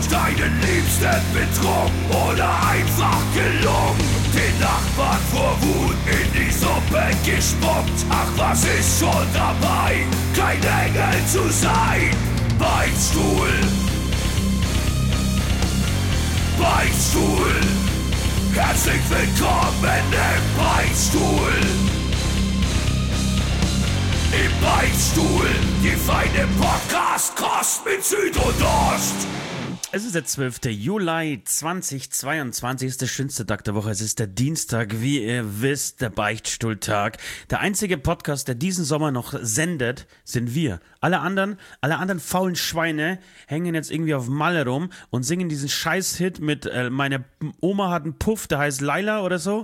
deinen Liebsten betrogen oder einfach gelungen. Den Nachbarn vor Wut in die Suppe gespuckt. Ach, was ist schon dabei, kein Engel zu sein? Beichtstuhl, Beichtstuhl, herzlich willkommen im Beichtstuhl. Im Beichtstuhl, die feine Podcast-Kost mit Süd und Ost. Es ist der 12. Juli 2022, ist der schönste Tag der Woche. Es ist der Dienstag, wie ihr wisst, der Beichtstuhltag. Der einzige Podcast, der diesen Sommer noch sendet, sind wir. Alle anderen faulen Schweine hängen jetzt irgendwie auf Malle rum und singen diesen Scheiß-Hit mit meine Oma hat einen Puff, der heißt Laila oder so.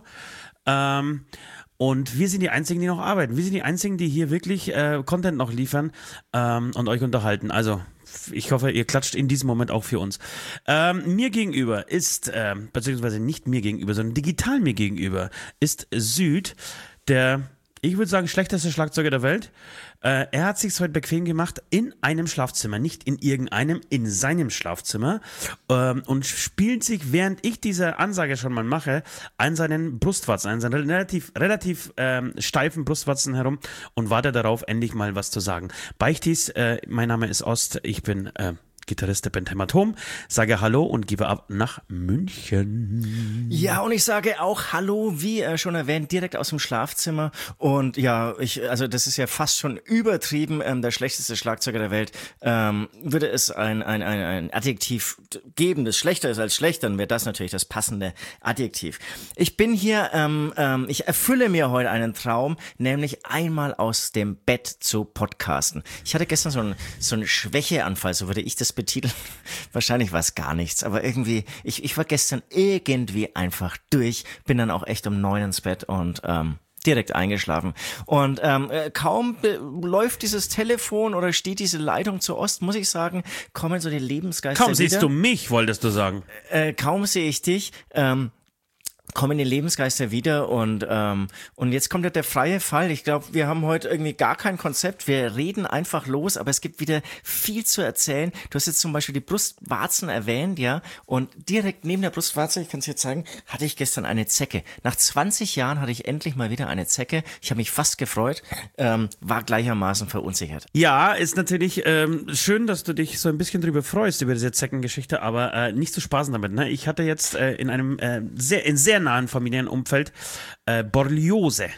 Und wir sind die Einzigen, die noch arbeiten. Wir sind die Einzigen, die hier wirklich Content noch liefern und euch unterhalten. Also, ich hoffe, ihr klatscht in diesem Moment auch für uns. Mir gegenüber ist, beziehungsweise nicht mir gegenüber, sondern digital mir gegenüber, ist Süd, der, ich würde sagen, schlechteste Schlagzeuger der Welt. Er hat sich heute bequem gemacht in einem Schlafzimmer, nicht in irgendeinem, in seinem Schlafzimmer und spielt sich, während ich diese Ansage schon mal mache, an seinen Brustwarzen, an seinen relativ steifen Brustwarzen herum und warte darauf, endlich mal was zu sagen. Beichtis, mein Name ist Ost, ich bin Gitarrist der Band Hämatom, sage Hallo und gebe ab nach München. Ja, und ich sage auch Hallo, wie schon erwähnt, direkt aus dem Schlafzimmer. Und ja, also das ist ja fast schon übertrieben, der schlechteste Schlagzeuger der Welt. Würde es ein Adjektiv geben, das schlechter ist als schlecht, dann wäre das natürlich das passende Adjektiv. Ich bin hier, ich erfülle mir heute einen Traum, nämlich einmal aus dem Bett zu podcasten. Ich hatte gestern so einen Schwächeanfall, so würde ich das betiteln. Wahrscheinlich war es gar nichts, aber irgendwie, ich war gestern irgendwie einfach durch, bin dann auch echt um 9 ins Bett und direkt eingeschlafen. Und kaum läuft dieses Telefon oder steht diese Leitung zur Ost, muss ich sagen, kommen so die Lebensgeister Kaum siehst du mich, wolltest du sagen. Kaum sehe ich dich, kommen die Lebensgeister wieder und jetzt kommt ja der freie Fall. Ich glaube, wir haben heute irgendwie gar kein Konzept. Wir reden einfach los, aber es gibt wieder viel zu erzählen. Du hast jetzt zum Beispiel die Brustwarzen erwähnt, ja, und direkt neben der Brustwarze, ich kann es dir zeigen, hatte ich gestern eine Zecke. Nach 20 Jahren hatte ich endlich mal wieder eine Zecke. Ich habe mich fast gefreut, war gleichermaßen verunsichert. Ja, ist natürlich schön, dass du dich so ein bisschen drüber freust, über diese Zeckengeschichte, aber nicht zu spaßen damit. Ne? Ich hatte jetzt in einem sehr nahen Familienumfeld Borreliose.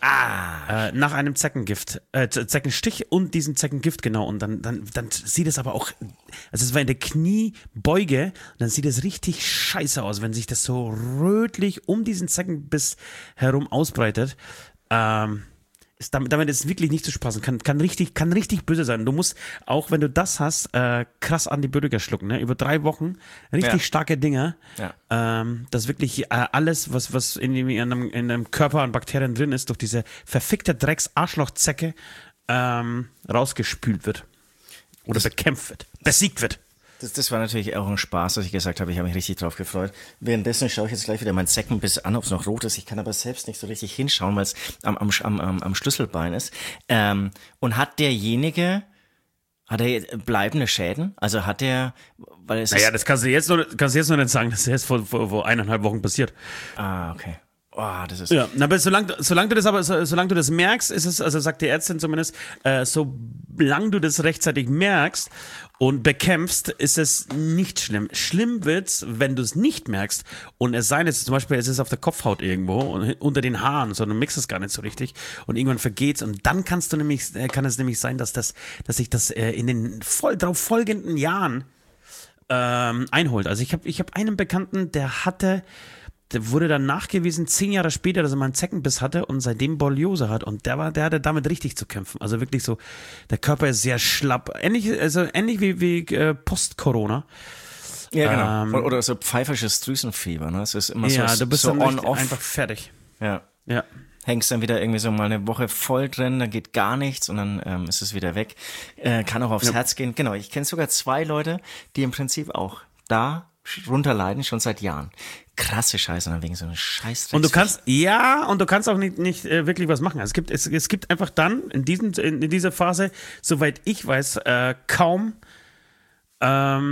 Nach einem Zeckenstich und diesem Zeckengift, genau. Und dann sieht es aber auch, also es war in der Kniebeuge, und dann sieht es richtig scheiße aus, wenn sich das so rötlich um diesen Zeckenbiss herum ausbreitet. Damit ist es wirklich nicht zu spaßen. Kann richtig böse sein. Du musst, auch wenn du das hast, krass Antibiotika schlucken, ne? Über 3 Wochen. Richtig starke Dinger. Ja. Dass wirklich alles, was in deinem Körper an Bakterien drin ist, durch diese verfickte Drecks-Arschlochzecke rausgespült wird. Oder bekämpft wird. Besiegt wird. Das war natürlich auch ein Spaß, dass ich gesagt habe, ich habe mich richtig drauf gefreut. Währenddessen schaue ich jetzt gleich wieder mein Zeckenbiss an, ob es noch rot ist. Ich kann aber selbst nicht so richtig hinschauen, weil es am Schlüsselbein ist. Und hat derjenige, bleibende Schäden? Also hat der, weil es das kannst du jetzt noch nicht sagen, das ist erst vor 1,5 Wochen passiert. Ah, okay. Oh, das ist aber solange du das merkst, ist es, also sagt die Ärztin zumindest, solange du das rechtzeitig merkst und bekämpfst, ist es nicht schlimm. Schlimm wird's, wenn du es nicht merkst und es sei denn, zum Beispiel, es ist auf der Kopfhaut irgendwo und unter den Haaren, sondern du merkst es gar nicht so richtig und irgendwann vergeht's und dann kann es nämlich sein, dass sich das in den darauf folgenden Jahren einholt. Also ich hab einen Bekannten, der wurde dann nachgewiesen, 10 Jahre später, dass er mal einen Zeckenbiss hatte und seitdem Borreliose hat. Und der hatte damit richtig zu kämpfen. Also wirklich so, der Körper ist sehr schlapp. Ähnlich wie Post-Corona. Ja, genau. Oder so pfeifersches Drüsenfieber. Ne? Es ist immer so, du bist so dann on-off. einfach fertig. Ja. Ja. Hängst dann wieder irgendwie so mal eine Woche voll drin, dann geht gar nichts und dann ist es wieder weg. Kann auch aufs Herz gehen. Genau, ich kenne sogar 2 Leute, die im Prinzip auch da runterleiden, schon seit Jahren. Krasse Scheiße, dann wegen so einer Scheißdrecks. Und du kannst auch nicht wirklich was machen. Also es gibt einfach dann in dieser Phase, soweit ich weiß, kaum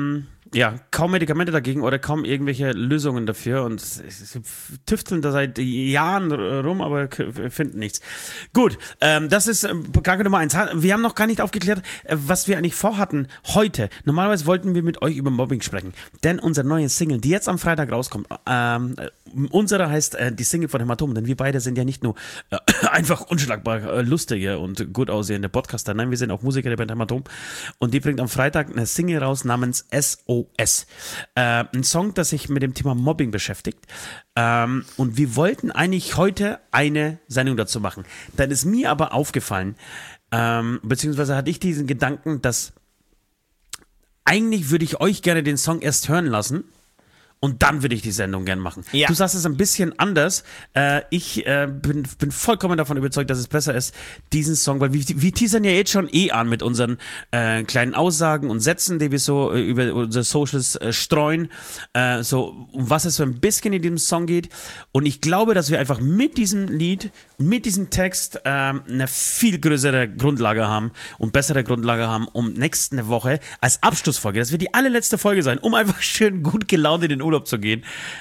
kaum Medikamente dagegen oder kaum irgendwelche Lösungen dafür und sie tüfteln da seit Jahren rum, aber finden nichts. Gut, das ist Frage Nummer 1. Wir haben noch gar nicht aufgeklärt, was wir eigentlich vorhatten heute. Normalerweise wollten wir mit euch über Mobbing sprechen, denn unser neues Single, die jetzt am Freitag rauskommt, unsere heißt die Single von Hämatom, denn wir beide sind ja nicht nur einfach unschlagbar lustige und gut aussehende Podcaster, nein, wir sind auch Musiker der Band Hämatom und die bringt am Freitag eine Single raus namens SOS. Ein Song, das sich mit dem Thema Mobbing beschäftigt. Und wir wollten eigentlich heute eine Sendung dazu machen. Dann ist mir aber aufgefallen, beziehungsweise hatte ich diesen Gedanken, dass eigentlich würde ich euch gerne den Song erst hören lassen. Und dann würde ich die Sendung gern machen. Ja. Du sagst es ein bisschen anders. Ich bin vollkommen davon überzeugt, dass es besser ist, diesen Song, weil wir teasern ja jetzt schon an mit unseren kleinen Aussagen und Sätzen, die wir so über unsere Socials streuen, so um was es so ein bisschen in diesem Song geht. Und ich glaube, dass wir einfach mit diesem Lied, mit diesem Text eine viel größere Grundlage haben und bessere Grundlage haben, um nächste Woche als Abschlussfolge, das wird die allerletzte Folge sein, um einfach schön gut gelaunt in den Urlaub zu gehen.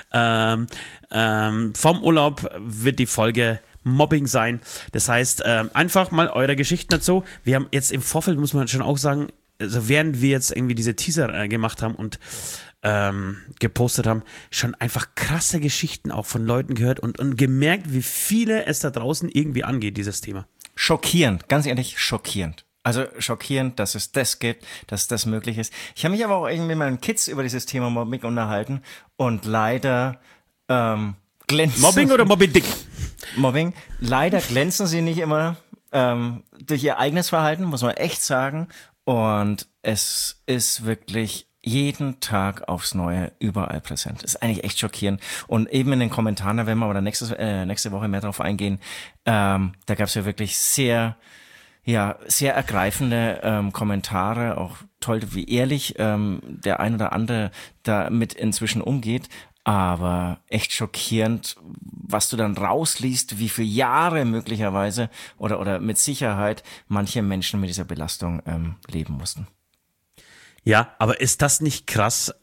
Vom Urlaub wird die Folge Mobbing sein. Das heißt, einfach mal eure Geschichten dazu. Wir haben jetzt im Vorfeld, muss man schon auch sagen, also während wir jetzt irgendwie diese Teaser gemacht haben und gepostet haben, schon einfach krasse Geschichten auch von Leuten gehört und gemerkt, wie viele es da draußen irgendwie angeht, dieses Thema. Schockierend, ganz ehrlich, schockierend. Also schockierend, dass es das gibt, dass das möglich ist. Ich habe mich aber auch irgendwie mit meinen Kids über dieses Thema Mobbing unterhalten und leider glänzen... Mobbing oder Mobbing-Dick? Mobbing. Leider glänzen sie nicht immer durch ihr eigenes Verhalten, muss man echt sagen. Und es ist wirklich jeden Tag aufs Neue überall präsent. Ist eigentlich echt schockierend. Und eben in den Kommentaren, da werden wir aber nächste Woche mehr drauf eingehen, da gab es ja wirklich sehr ergreifende Kommentare, auch toll, wie ehrlich der ein oder andere damit inzwischen umgeht, aber echt schockierend, was du dann rausliest, wie viele Jahre möglicherweise oder mit Sicherheit manche Menschen mit dieser Belastung leben mussten. Ja, aber ist das nicht krass,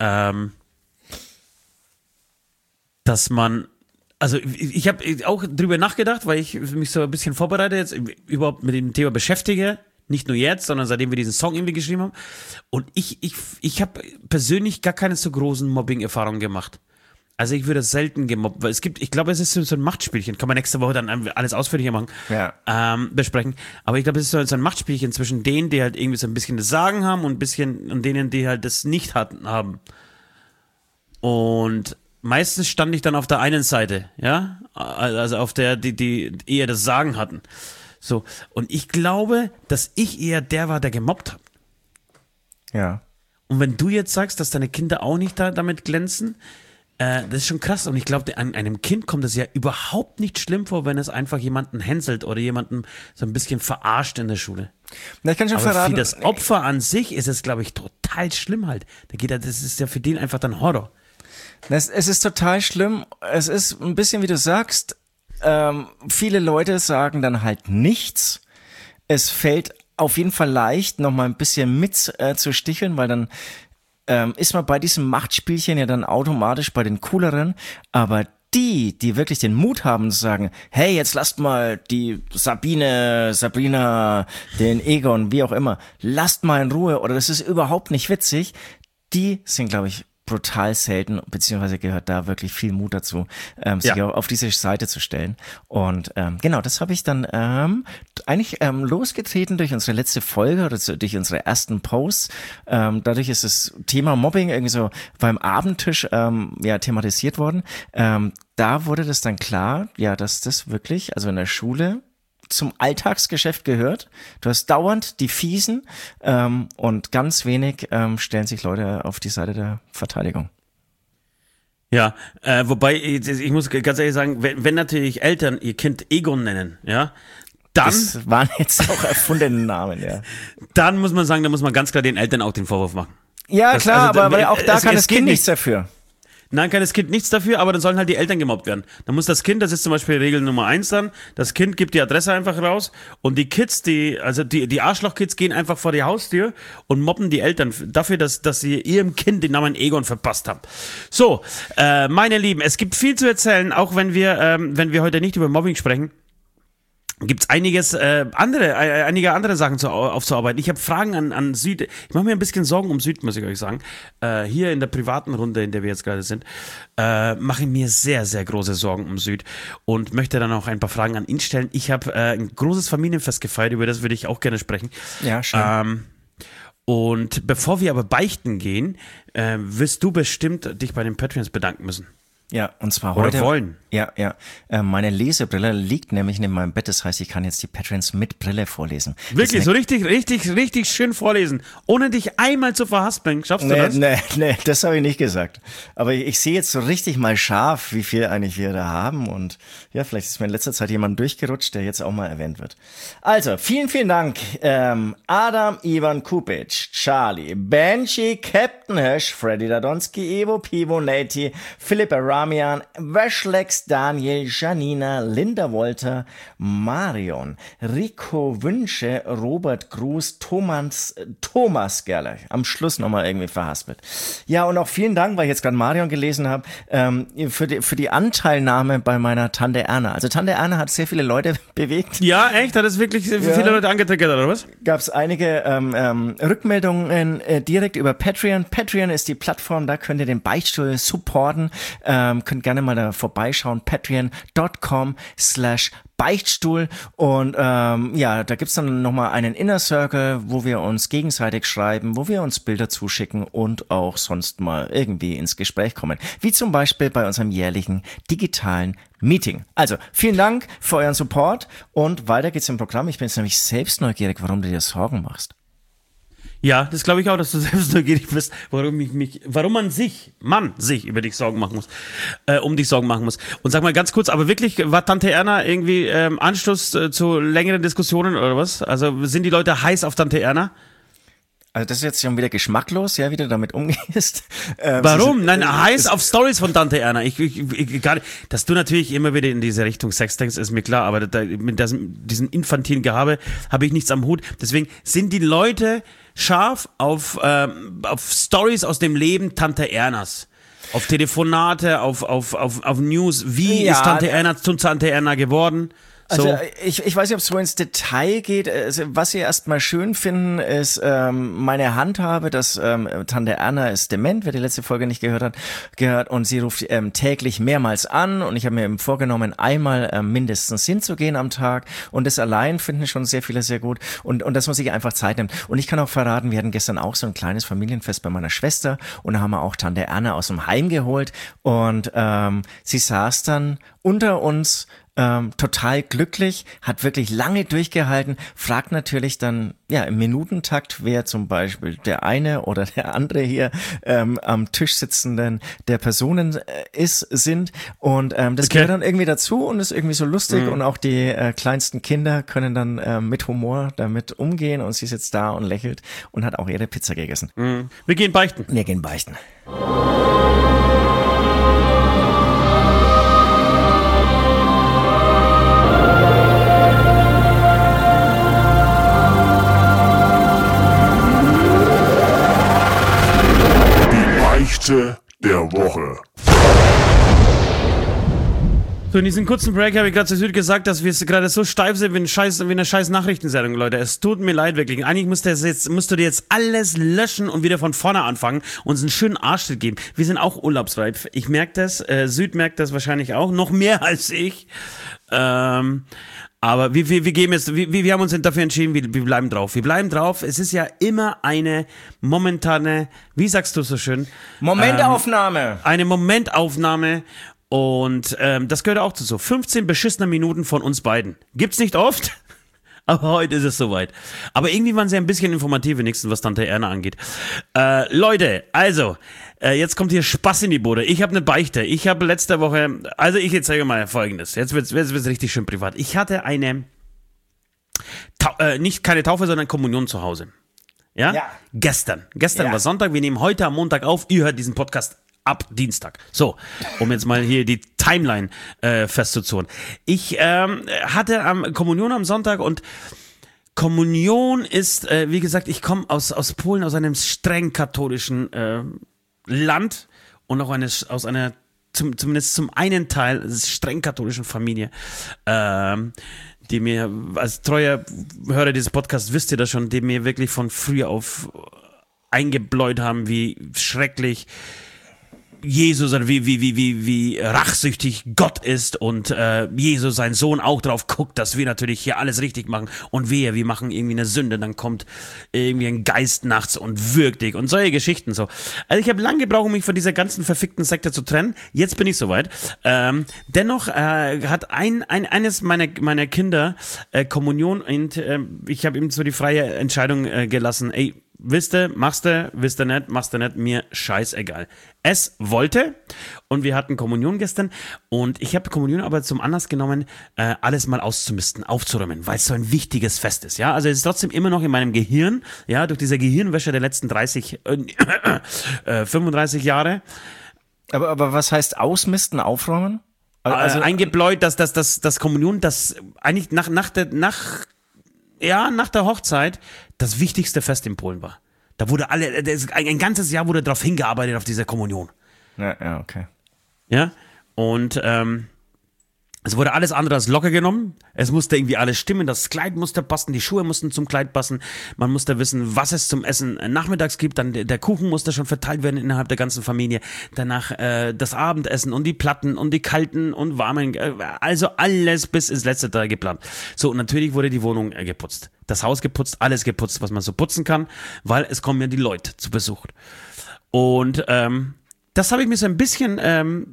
dass man... Also ich habe auch drüber nachgedacht, weil ich mich so ein bisschen vorbereite, jetzt überhaupt mit dem Thema beschäftige. Nicht nur jetzt, sondern seitdem wir diesen Song irgendwie geschrieben haben. Und ich habe persönlich gar keine so großen Mobbing-Erfahrungen gemacht. Also ich würde selten gemobbt, weil ich glaube, es ist so ein Machtspielchen. Kann man nächste Woche dann alles ausführlicher machen, besprechen. Aber ich glaube, es ist so ein Machtspielchen zwischen denen, die halt irgendwie so ein bisschen das Sagen haben und denen, die halt das nicht haben. Und meistens stand ich dann auf der einen Seite, ja, also auf der, die eher das Sagen hatten. So, und ich glaube, dass ich eher der war, der gemobbt hat. Ja. Und wenn du jetzt sagst, dass deine Kinder auch nicht damit glänzen, das ist schon krass. Und ich glaube, einem Kind kommt es ja überhaupt nicht schlimm vor, wenn es einfach jemanden hänselt oder jemanden so ein bisschen verarscht in der Schule. Na, ich kann schon verraten. Für das Opfer an sich ist es, glaube ich, total schlimm halt. Das ist ja für den einfach dann Horror. Es ist total schlimm. Es ist ein bisschen, wie du sagst, viele Leute sagen dann halt nichts. Es fällt auf jeden Fall leicht, noch mal ein bisschen mit zu sticheln, weil dann ist man bei diesem Machtspielchen ja dann automatisch bei den Cooleren. Aber die wirklich den Mut haben zu sagen, hey, jetzt lasst mal die Sabrina, den Egon, wie auch immer, lasst mal in Ruhe oder das ist überhaupt nicht witzig, die sind, glaube ich, brutal selten, beziehungsweise gehört da wirklich viel Mut dazu, sich auf diese Seite zu stellen. Und genau, das habe ich dann eigentlich losgetreten durch unsere letzte Folge oder durch unsere ersten Posts. Dadurch ist das Thema Mobbing irgendwie so beim Abendtisch thematisiert worden. Da wurde das dann klar, ja, dass das wirklich, also in der Schule zum Alltagsgeschäft gehört. Du hast dauernd die Fiesen und ganz wenig stellen sich Leute auf die Seite der Verteidigung. Ja, wobei, ich muss ganz ehrlich sagen, wenn natürlich Eltern ihr Kind Egon nennen, ja, dann... Das waren jetzt auch erfundene Namen, ja. Dann muss man sagen, da muss man ganz klar den Eltern auch den Vorwurf machen. Ja, klar, aber auch da kann das Kind nichts dafür. Nein, kann das Kind nichts dafür, aber dann sollen halt die Eltern gemobbt werden. Dann muss das Kind, das ist zum Beispiel Regel Nummer 1 dann, das Kind gibt die Adresse einfach raus und die Kids, die Arschloch-Kids gehen einfach vor die Haustür und mobben die Eltern dafür, dass sie ihrem Kind den Namen Egon verpasst haben. So, meine Lieben, es gibt viel zu erzählen, auch wenn wir heute nicht über Mobbing sprechen. Gibt es einige andere Sachen aufzuarbeiten. Ich habe Fragen an Süd. Ich mache mir ein bisschen Sorgen um Süd, muss ich euch sagen. Hier in der privaten Runde, in der wir jetzt gerade sind, mache ich mir sehr, sehr große Sorgen um Süd und möchte dann auch ein paar Fragen an ihn stellen. Ich habe ein großes Familienfest gefeiert, über das würde ich auch gerne sprechen. Ja, schön. Und bevor wir aber beichten gehen, wirst du bestimmt dich bei den Patreons bedanken müssen. Ja, und zwar Oder heute. wollen. Ja. Meine Lesebrille liegt nämlich neben meinem Bett. Das heißt, ich kann jetzt die Patreons mit Brille vorlesen. Wirklich, so richtig schön vorlesen. Ohne dich einmal zu verhaspeln. Schaffst du das? Nee, das habe ich nicht gesagt. Aber ich sehe jetzt so richtig mal scharf, wie viel eigentlich wir da haben. Und ja, vielleicht ist mir in letzter Zeit jemand durchgerutscht, der jetzt auch mal erwähnt wird. Also, vielen, vielen Dank. Adam Ivan Kupic, Charlie, Benji, Captain Hirsch, Freddy Dadonski, Evo, Pivo, Nati, Philipp Ramian, Washlex, Daniel, Janina, Linda Wolter, Marion, Rico Wünsche, Robert Gruß, Thomas Gerler. Am Schluss nochmal irgendwie verhaspelt. Ja, und auch vielen Dank, weil ich jetzt gerade Marion gelesen habe, für die Anteilnahme bei meiner Tante Erna. Also Tante Erna hat sehr viele Leute bewegt. Ja, echt? Hat es wirklich viele Leute angetriggert, oder was? Gab es einige Rückmeldungen direkt über Patreon. Patreon ist die Plattform, da könnt ihr den Beichtstuhl supporten. Könnt gerne mal da vorbeischauen. patreon.com/Beichtstuhl und da gibt's dann nochmal einen Inner Circle, wo wir uns gegenseitig schreiben, wo wir uns Bilder zuschicken und auch sonst mal irgendwie ins Gespräch kommen. Wie zum Beispiel bei unserem jährlichen digitalen Meeting. Also, vielen Dank für euren Support und weiter geht's im Programm. Ich bin jetzt nämlich selbst neugierig, warum du dir Sorgen machst. Ja, das glaube ich auch, dass du selbst neugierig bist, warum man sich über dich Sorgen machen muss, um dich Sorgen machen muss. Und sag mal ganz kurz, aber wirklich, war Tante Erna irgendwie Anstoß zu längeren Diskussionen oder was? Also sind die Leute heiß auf Tante Erna? Also das ist jetzt schon wieder geschmacklos, ja, wie du damit umgehst. Warum? Nein, heiß auf Stories von Tante Erna. Ich gar nicht, dass du natürlich immer wieder in diese Richtung Sex denkst, ist mir klar, aber mit diesem infantilen Gehabe habe ich nichts am Hut. Deswegen sind die Leute scharf auf Stories aus dem Leben Tante Ernas. Auf Telefonate, auf News. Wie ist Tante Erna zu Tante Erna geworden? So. Also ich weiß nicht, ob es so ins Detail geht. Also, was sie erstmal schön finden, ist meine Handhabe, dass Tante Erna ist dement, wer die letzte Folge nicht gehört und sie ruft täglich mehrmals an und ich habe mir eben vorgenommen, einmal mindestens hinzugehen am Tag und das allein finden schon sehr viele sehr gut und dass man sich einfach Zeit nimmt. Und ich kann auch verraten, wir hatten gestern auch so ein kleines Familienfest bei meiner Schwester und da haben wir auch Tante Erna aus dem Heim geholt und sie saß dann unter uns total glücklich, hat wirklich lange durchgehalten, fragt natürlich dann im Minutentakt, wer zum Beispiel der eine oder der andere hier am Tisch sitzenden der Personen sind und das gehört dann irgendwie dazu und ist irgendwie so lustig und auch die kleinsten Kinder können dann mit Humor damit umgehen und sie sitzt da und lächelt und hat auch ihre Pizza gegessen. Wir gehen beichten. Wir gehen beichten. Der Woche. So, in diesem kurzen Break habe ich gerade zu Süd gesagt, dass wir gerade so steif sind wie eine scheiß Nachrichtensendung, Leute. Es tut mir leid, wirklich. Eigentlich musst du dir jetzt alles löschen und wieder von vorne anfangen und uns einen schönen Arschtritt geben. Wir sind auch urlaubsreif. Ich merke das, Süd merkt das wahrscheinlich auch, noch mehr als ich. Aber wir geben jetzt, wir haben uns dafür entschieden, wir bleiben drauf. Wir bleiben drauf. Es ist ja immer eine momentane, wie sagst du so schön? Momentaufnahme. Eine Momentaufnahme. Und das gehört auch dazu. 15 beschissene Minuten von uns beiden. Gibt's nicht oft, aber heute ist es soweit. Aber irgendwie waren sie ein bisschen informativ, wenigstens was Tante Erna angeht. Leute, also, jetzt kommt hier Spaß in die Bude. Ich habe eine Beichte. Ich habe letzte Woche, also ich erzähle mal Folgendes. Jetzt wird's richtig schön privat. Ich hatte eine, nicht keine Taufe, sondern Kommunion zu Hause. Ja? Gestern war Sonntag. Wir nehmen heute am Montag auf. Ihr hört diesen Podcast ab Dienstag. So, um jetzt mal hier die Timeline festzuzurren. Ich hatte Kommunion am Sonntag und Kommunion ist, wie gesagt, ich komme aus Polen, aus einem streng katholischen Land und auch aus einer zumindest zum einen Teil streng katholischen Familie, die mir, als treuer Hörer dieses Podcasts wisst ihr das schon, die mir wirklich von früh auf eingebläut haben, wie schrecklich Jesus, wie rachsüchtig Gott ist und Jesus, sein Sohn, auch drauf guckt, dass wir natürlich hier alles richtig machen und wir machen irgendwie eine Sünde, dann kommt irgendwie ein Geist nachts und wirkt dich und solche Geschichten so. Also ich habe lange gebraucht, um mich von dieser ganzen verfickten Sekte zu trennen. Jetzt bin ich soweit. Dennoch hat eines meiner Kinder Kommunion und ich habe ihm so die freie Entscheidung gelassen, ey, wisst ihr, machst du nicht, machst du nicht, mir scheißegal. Es wollte und wir hatten Kommunion gestern und ich habe Kommunion aber zum Anlass genommen, alles mal auszumisten, aufzuräumen, weil es so ein wichtiges Fest ist, ja. Also es ist trotzdem immer noch in meinem Gehirn, ja, durch diese Gehirnwäsche der letzten 35 Jahre. Aber was heißt ausmisten, aufräumen? Also eingebläut, dass Kommunion, das eigentlich nach der Hochzeit das wichtigste Fest in Polen war. Da wurde ein ganzes Jahr wurde darauf hingearbeitet, auf diese Kommunion. Ja, okay. Ja, und es wurde alles andere als locker genommen. Es musste irgendwie alles stimmen, das Kleid musste passen, die Schuhe mussten zum Kleid passen. Man musste wissen, was es zum Essen nachmittags gibt. Dann der Kuchen musste schon verteilt werden innerhalb der ganzen Familie. Danach das Abendessen und die Platten und die kalten und warmen. Also alles bis ins letzte Teil geplant. So, und natürlich wurde die Wohnung geputzt. Das Haus geputzt, alles geputzt, was man so putzen kann, weil es kommen ja die Leute zu Besuch. Und das habe ich mir so ein bisschen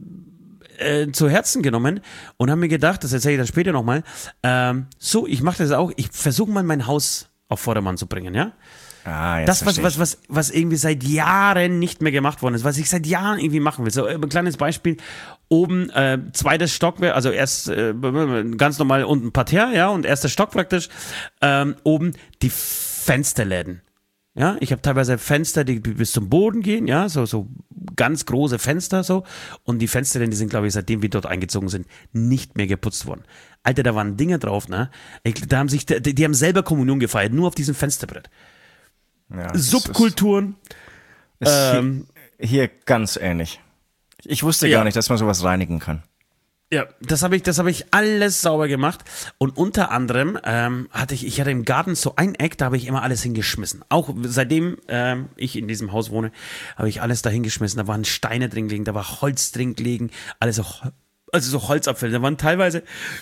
zu Herzen genommen und habe mir gedacht, das erzähle ich dann später nochmal, ich mache das auch, ich versuche mal mein Haus auf Vordermann zu bringen, ja? Jetzt das, was irgendwie seit Jahren nicht mehr gemacht worden ist, was ich seit Jahren irgendwie machen will. So ein kleines Beispiel, oben zweites Stockwerk, also erst ganz normal unten Parterre, ja, und erster Stock praktisch, oben die Fensterläden. Ja, ich habe teilweise Fenster, die bis zum Boden gehen, ja, so ganz große Fenster so. Und die Fenster, die sind, glaube ich, seitdem wir dort eingezogen sind, nicht mehr geputzt worden. Alter, da waren Dinge drauf, ne? Die haben selber Kommunion gefeiert, nur auf diesem Fensterbrett. Ja, Subkulturen. Ist hier ganz ähnlich. Ich wusste gar nicht, dass man sowas reinigen kann. Ja, das habe ich alles sauber gemacht und unter anderem hatte ich im Garten so ein Eck, da habe ich immer alles hingeschmissen. Auch seitdem ich in diesem Haus wohne, habe ich alles da hingeschmissen. Da waren Steine drin gelegen, da war Holz drin gelegen, alles so Holzabfälle. Da waren teilweise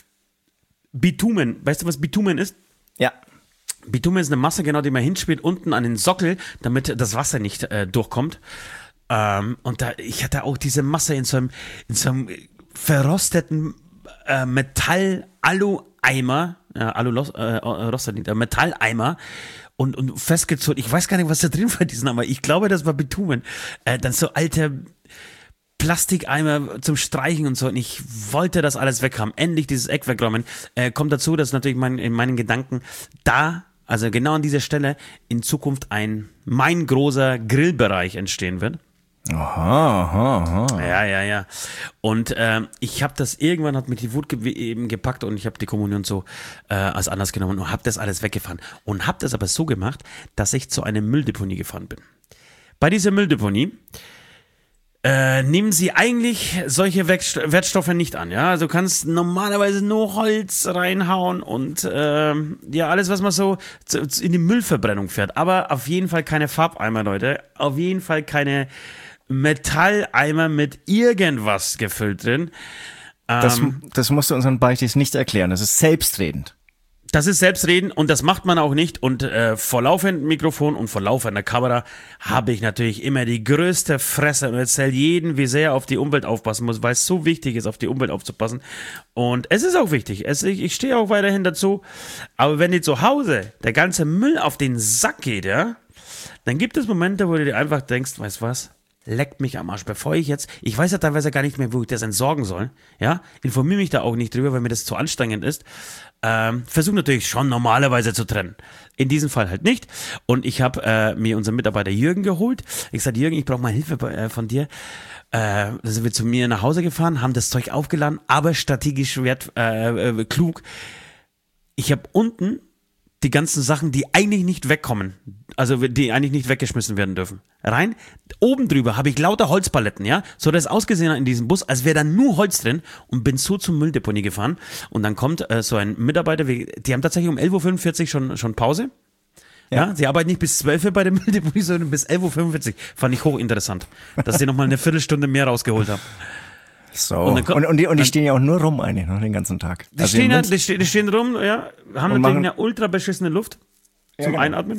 Bitumen. Weißt du, was Bitumen ist? Ja. Bitumen ist eine Masse, genau, die man hinspielt unten an den Sockel, damit das Wasser nicht durchkommt. Und ich hatte auch diese Masse in so einem verrosteten Metall-Alu-Eimer, Metalleimer und festgezogen. Ich weiß gar nicht, was da drin war, diesen Eimer. Ich glaube, das war Bitumen. Dann so alte Plastikeimer zum Streichen und so. Und ich wollte das alles weghaben. Endlich dieses Eck wegräumen. Kommt dazu, dass natürlich in meinen Gedanken also genau an dieser Stelle, in Zukunft mein großer Grillbereich entstehen wird. Aha. Ja. Und ich habe das irgendwann, hat mich die Wut eben gepackt und ich habe die Kommunion so als Anlass genommen und habe das alles weggefahren. Und habe das aber so gemacht, dass ich zu einer Mülldeponie gefahren bin. Bei dieser Mülldeponie nehmen sie eigentlich solche Wertstoffe nicht an. Ja, also du kannst normalerweise nur Holz reinhauen und alles, was man so in die Müllverbrennung fährt. Aber auf jeden Fall keine Farbeimer, Leute. Auf jeden Fall keine Metalleimer mit irgendwas gefüllt drin. Das musst du unseren Beichtis nicht erklären. Das ist selbstredend. Das ist Selbstreden und das macht man auch nicht. Und vor laufendem Mikrofon und vor laufender Kamera habe ich natürlich immer die größte Fresse und erzähle jedem, wie sehr er auf die Umwelt aufpassen muss, weil es so wichtig ist, auf die Umwelt aufzupassen. Und es ist auch wichtig. Ich stehe auch weiterhin dazu. Aber wenn dir zu Hause der ganze Müll auf den Sack geht, ja, dann gibt es Momente, wo du dir einfach denkst, weißt du was? leckt mich am Arsch. Bevor ich weiß ja teilweise gar nicht mehr, wo ich das entsorgen soll, ja, informiere mich da auch nicht drüber, weil mir das zu anstrengend ist. Versuche natürlich schon normalerweise zu trennen. In diesem Fall halt nicht. Und ich habe mir unseren Mitarbeiter Jürgen geholt. Ich sagte, Jürgen, ich brauche mal Hilfe von dir. Da sind wir zu mir nach Hause gefahren, haben das Zeug aufgeladen, aber strategisch klug. Ich habe unten die ganzen Sachen, die eigentlich nicht wegkommen, also die eigentlich nicht weggeschmissen werden dürfen, rein. Oben drüber habe ich lauter Holzpaletten, ja, so dass es ausgesehen hat in diesem Bus, als wäre da nur Holz drin, und bin so zum Mülldeponie gefahren. Und dann kommt so ein Mitarbeiter, die haben tatsächlich um 11.45 Uhr schon Pause. Ja, sie arbeiten nicht bis 12 Uhr bei der Mülldeponie, sondern bis 11.45 Uhr. Fand ich hochinteressant, dass sie nochmal eine Viertelstunde mehr rausgeholt haben. So. Und die stehen ja auch nur rum eigentlich noch den ganzen Tag. Die stehen rum, ja, haben und natürlich eine ultra beschissene Luft zum Einatmen.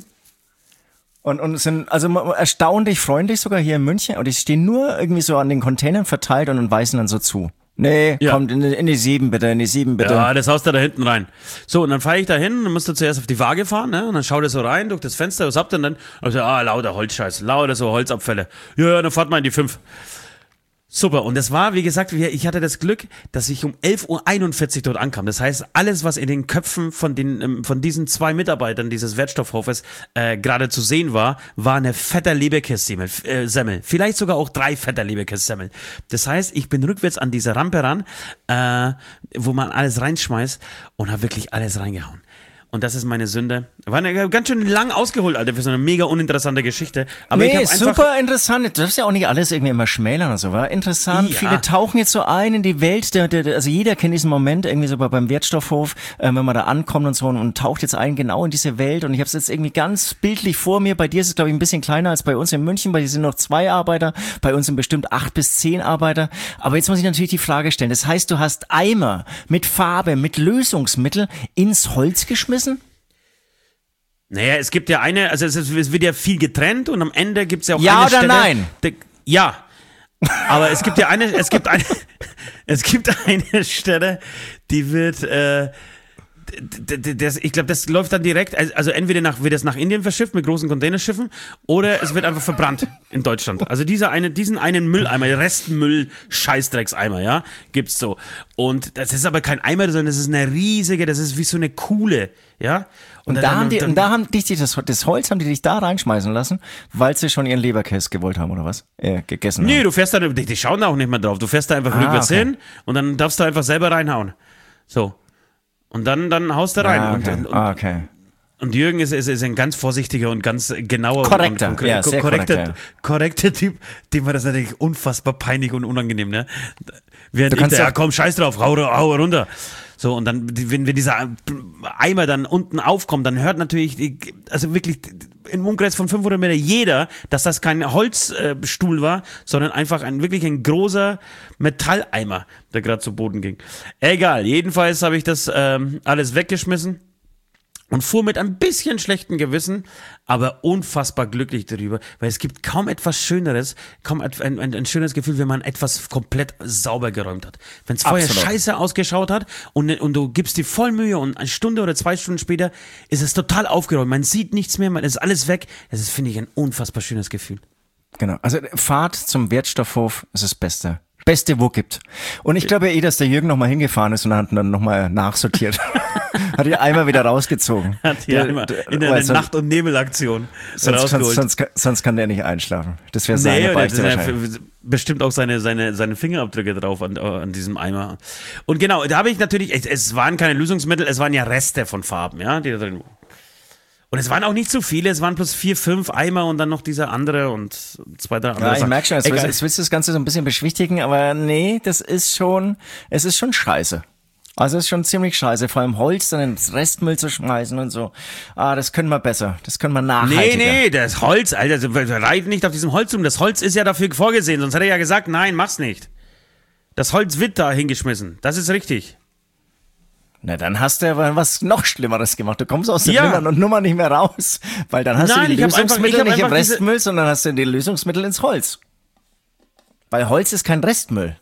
Und sind also erstaunlich freundlich sogar hier in München, und die stehen nur irgendwie so an den Containern verteilt und weisen dann so zu. Nee, ja. Kommt in die 7 bitte, in die 7 bitte. Ja, das haust du da hinten rein. So, und dann fahre ich da hin, dann musst du zuerst auf die Waage fahren, ne? Und dann schaut er so rein durch das Fenster, was habt ihr denn? Also, lauter Holzscheiß, lauter so Holzabfälle. Ja, dann fahrt mal in die 5. Super, und das war, wie gesagt, ich hatte das Glück, dass ich um 11.41 Uhr dort ankam. Das heißt, alles, was in den Köpfen von diesen 2 Mitarbeitern dieses Wertstoffhofes gerade zu sehen war eine fette Leberkässemmel. Vielleicht sogar auch 3 fette Leberkässemmeln. Das heißt, ich bin rückwärts an diese Rampe ran, wo man alles reinschmeißt, und habe wirklich alles reingehauen. Und das ist meine Sünde. War ganz schön lang ausgeholt, Alter, für so eine mega uninteressante Geschichte. Aber nee, super interessant. Du darfst ja auch nicht alles irgendwie immer schmälern oder so, war interessant. Ja. Viele tauchen jetzt so ein in die Welt, also jeder kennt diesen Moment irgendwie so beim Wertstoffhof, wenn man da ankommt und so, und taucht jetzt ein genau in diese Welt. Und ich habe es jetzt irgendwie ganz bildlich vor mir. Bei dir ist es, glaube ich, ein bisschen kleiner als bei uns in München. Bei dir sind noch 2 Arbeiter, bei uns sind bestimmt 8 bis 10 Arbeiter. Aber jetzt muss ich natürlich die Frage stellen. Das heißt, du hast Eimer mit Farbe, mit Lösungsmittel ins Holz geschmissen? Naja, es gibt ja also es wird ja viel getrennt, und am Ende gibt es ja auch ja eine oder Stelle. Nein? Ja. Aber es gibt eine Stelle, die wird, ich glaube, das läuft dann direkt, also entweder wird es nach Indien verschifft mit großen Containerschiffen, oder es wird einfach verbrannt in Deutschland. Also diesen einen Mülleimer, Restmüll, Scheißdreckseimer, ja, gibt's so. Und das ist aber kein Eimer, sondern das ist eine riesige, das ist wie so eine Kuhle, ja. Und da haben dich das Holz haben die dich da reinschmeißen lassen, weil sie schon ihren Leberkäse gewollt haben, oder was? Gegessen haben. Nee, du fährst da, die schauen da auch nicht mehr drauf. Du fährst da einfach rückwärts hin, und dann darfst du einfach selber reinhauen. So. Und dann haust du rein. Okay. Und Jürgen ist ein ganz vorsichtiger und ganz genauer korrekter Typ, dem war das natürlich unfassbar peinlich und unangenehm, ne? Während komm, scheiß drauf, hau runter. So, und dann, wenn dieser Eimer dann unten aufkommt, dann hört natürlich, also wirklich im Umkreis von 500 Meter jeder, dass das kein Holzstuhl war, sondern einfach wirklich ein großer Metalleimer, der gerade zu Boden ging. Egal, jedenfalls habe ich das alles weggeschmissen und fuhr mit ein bisschen schlechtem Gewissen, aber unfassbar glücklich darüber, weil es gibt kaum etwas Schöneres, kaum ein schönes Gefühl, wenn man etwas komplett sauber geräumt hat. Wenn es vorher scheiße ausgeschaut hat und du gibst dir voll Mühe, und eine Stunde oder 2 Stunden später ist es total aufgeräumt, man sieht nichts mehr, man ist alles weg. Das ist, finde ich, ein unfassbar schönes Gefühl. Genau, also Fahrt zum Wertstoffhof ist das Beste, wo gibt. Und ich glaube dass der Jürgen nochmal hingefahren ist und hat dann nochmal nachsortiert. Hat die Eimer wieder rausgezogen. Hat die Eimer in der Nacht- und Nebelaktion rausgeholt. Sonst kann der nicht einschlafen. Das wäre seine Beichte wahrscheinlich. Bestimmt auch seine Fingerabdrücke drauf an diesem Eimer. Und genau, da habe ich natürlich, es waren keine Lösungsmittel, es waren ja Reste von Farben, ja, die da drin. Und es waren auch nicht so viele, es waren plus 4, 5 Eimer und dann noch dieser andere und 2, 3 andere. Ja, ich merke schon, jetzt willst du das Ganze so ein bisschen beschwichtigen, aber nee, es ist schon scheiße. Also es ist schon ziemlich scheiße, vor allem Holz dann ins Restmüll zu schmeißen und so. Das können wir besser, das können wir nachhaltiger. Nee, das Holz, Alter, reit nicht auf diesem Holz rum. Das Holz ist ja dafür vorgesehen, sonst hätte er ja gesagt, nein, mach's nicht. Das Holz wird da hingeschmissen, das ist richtig. Na, dann hast du ja was noch Schlimmeres gemacht. Du kommst aus der Nummer nicht mehr raus, weil dann hast du die Lösungsmittel nicht im Restmüll, sondern hast du die Lösungsmittel ins Holz. Weil Holz ist kein Restmüll.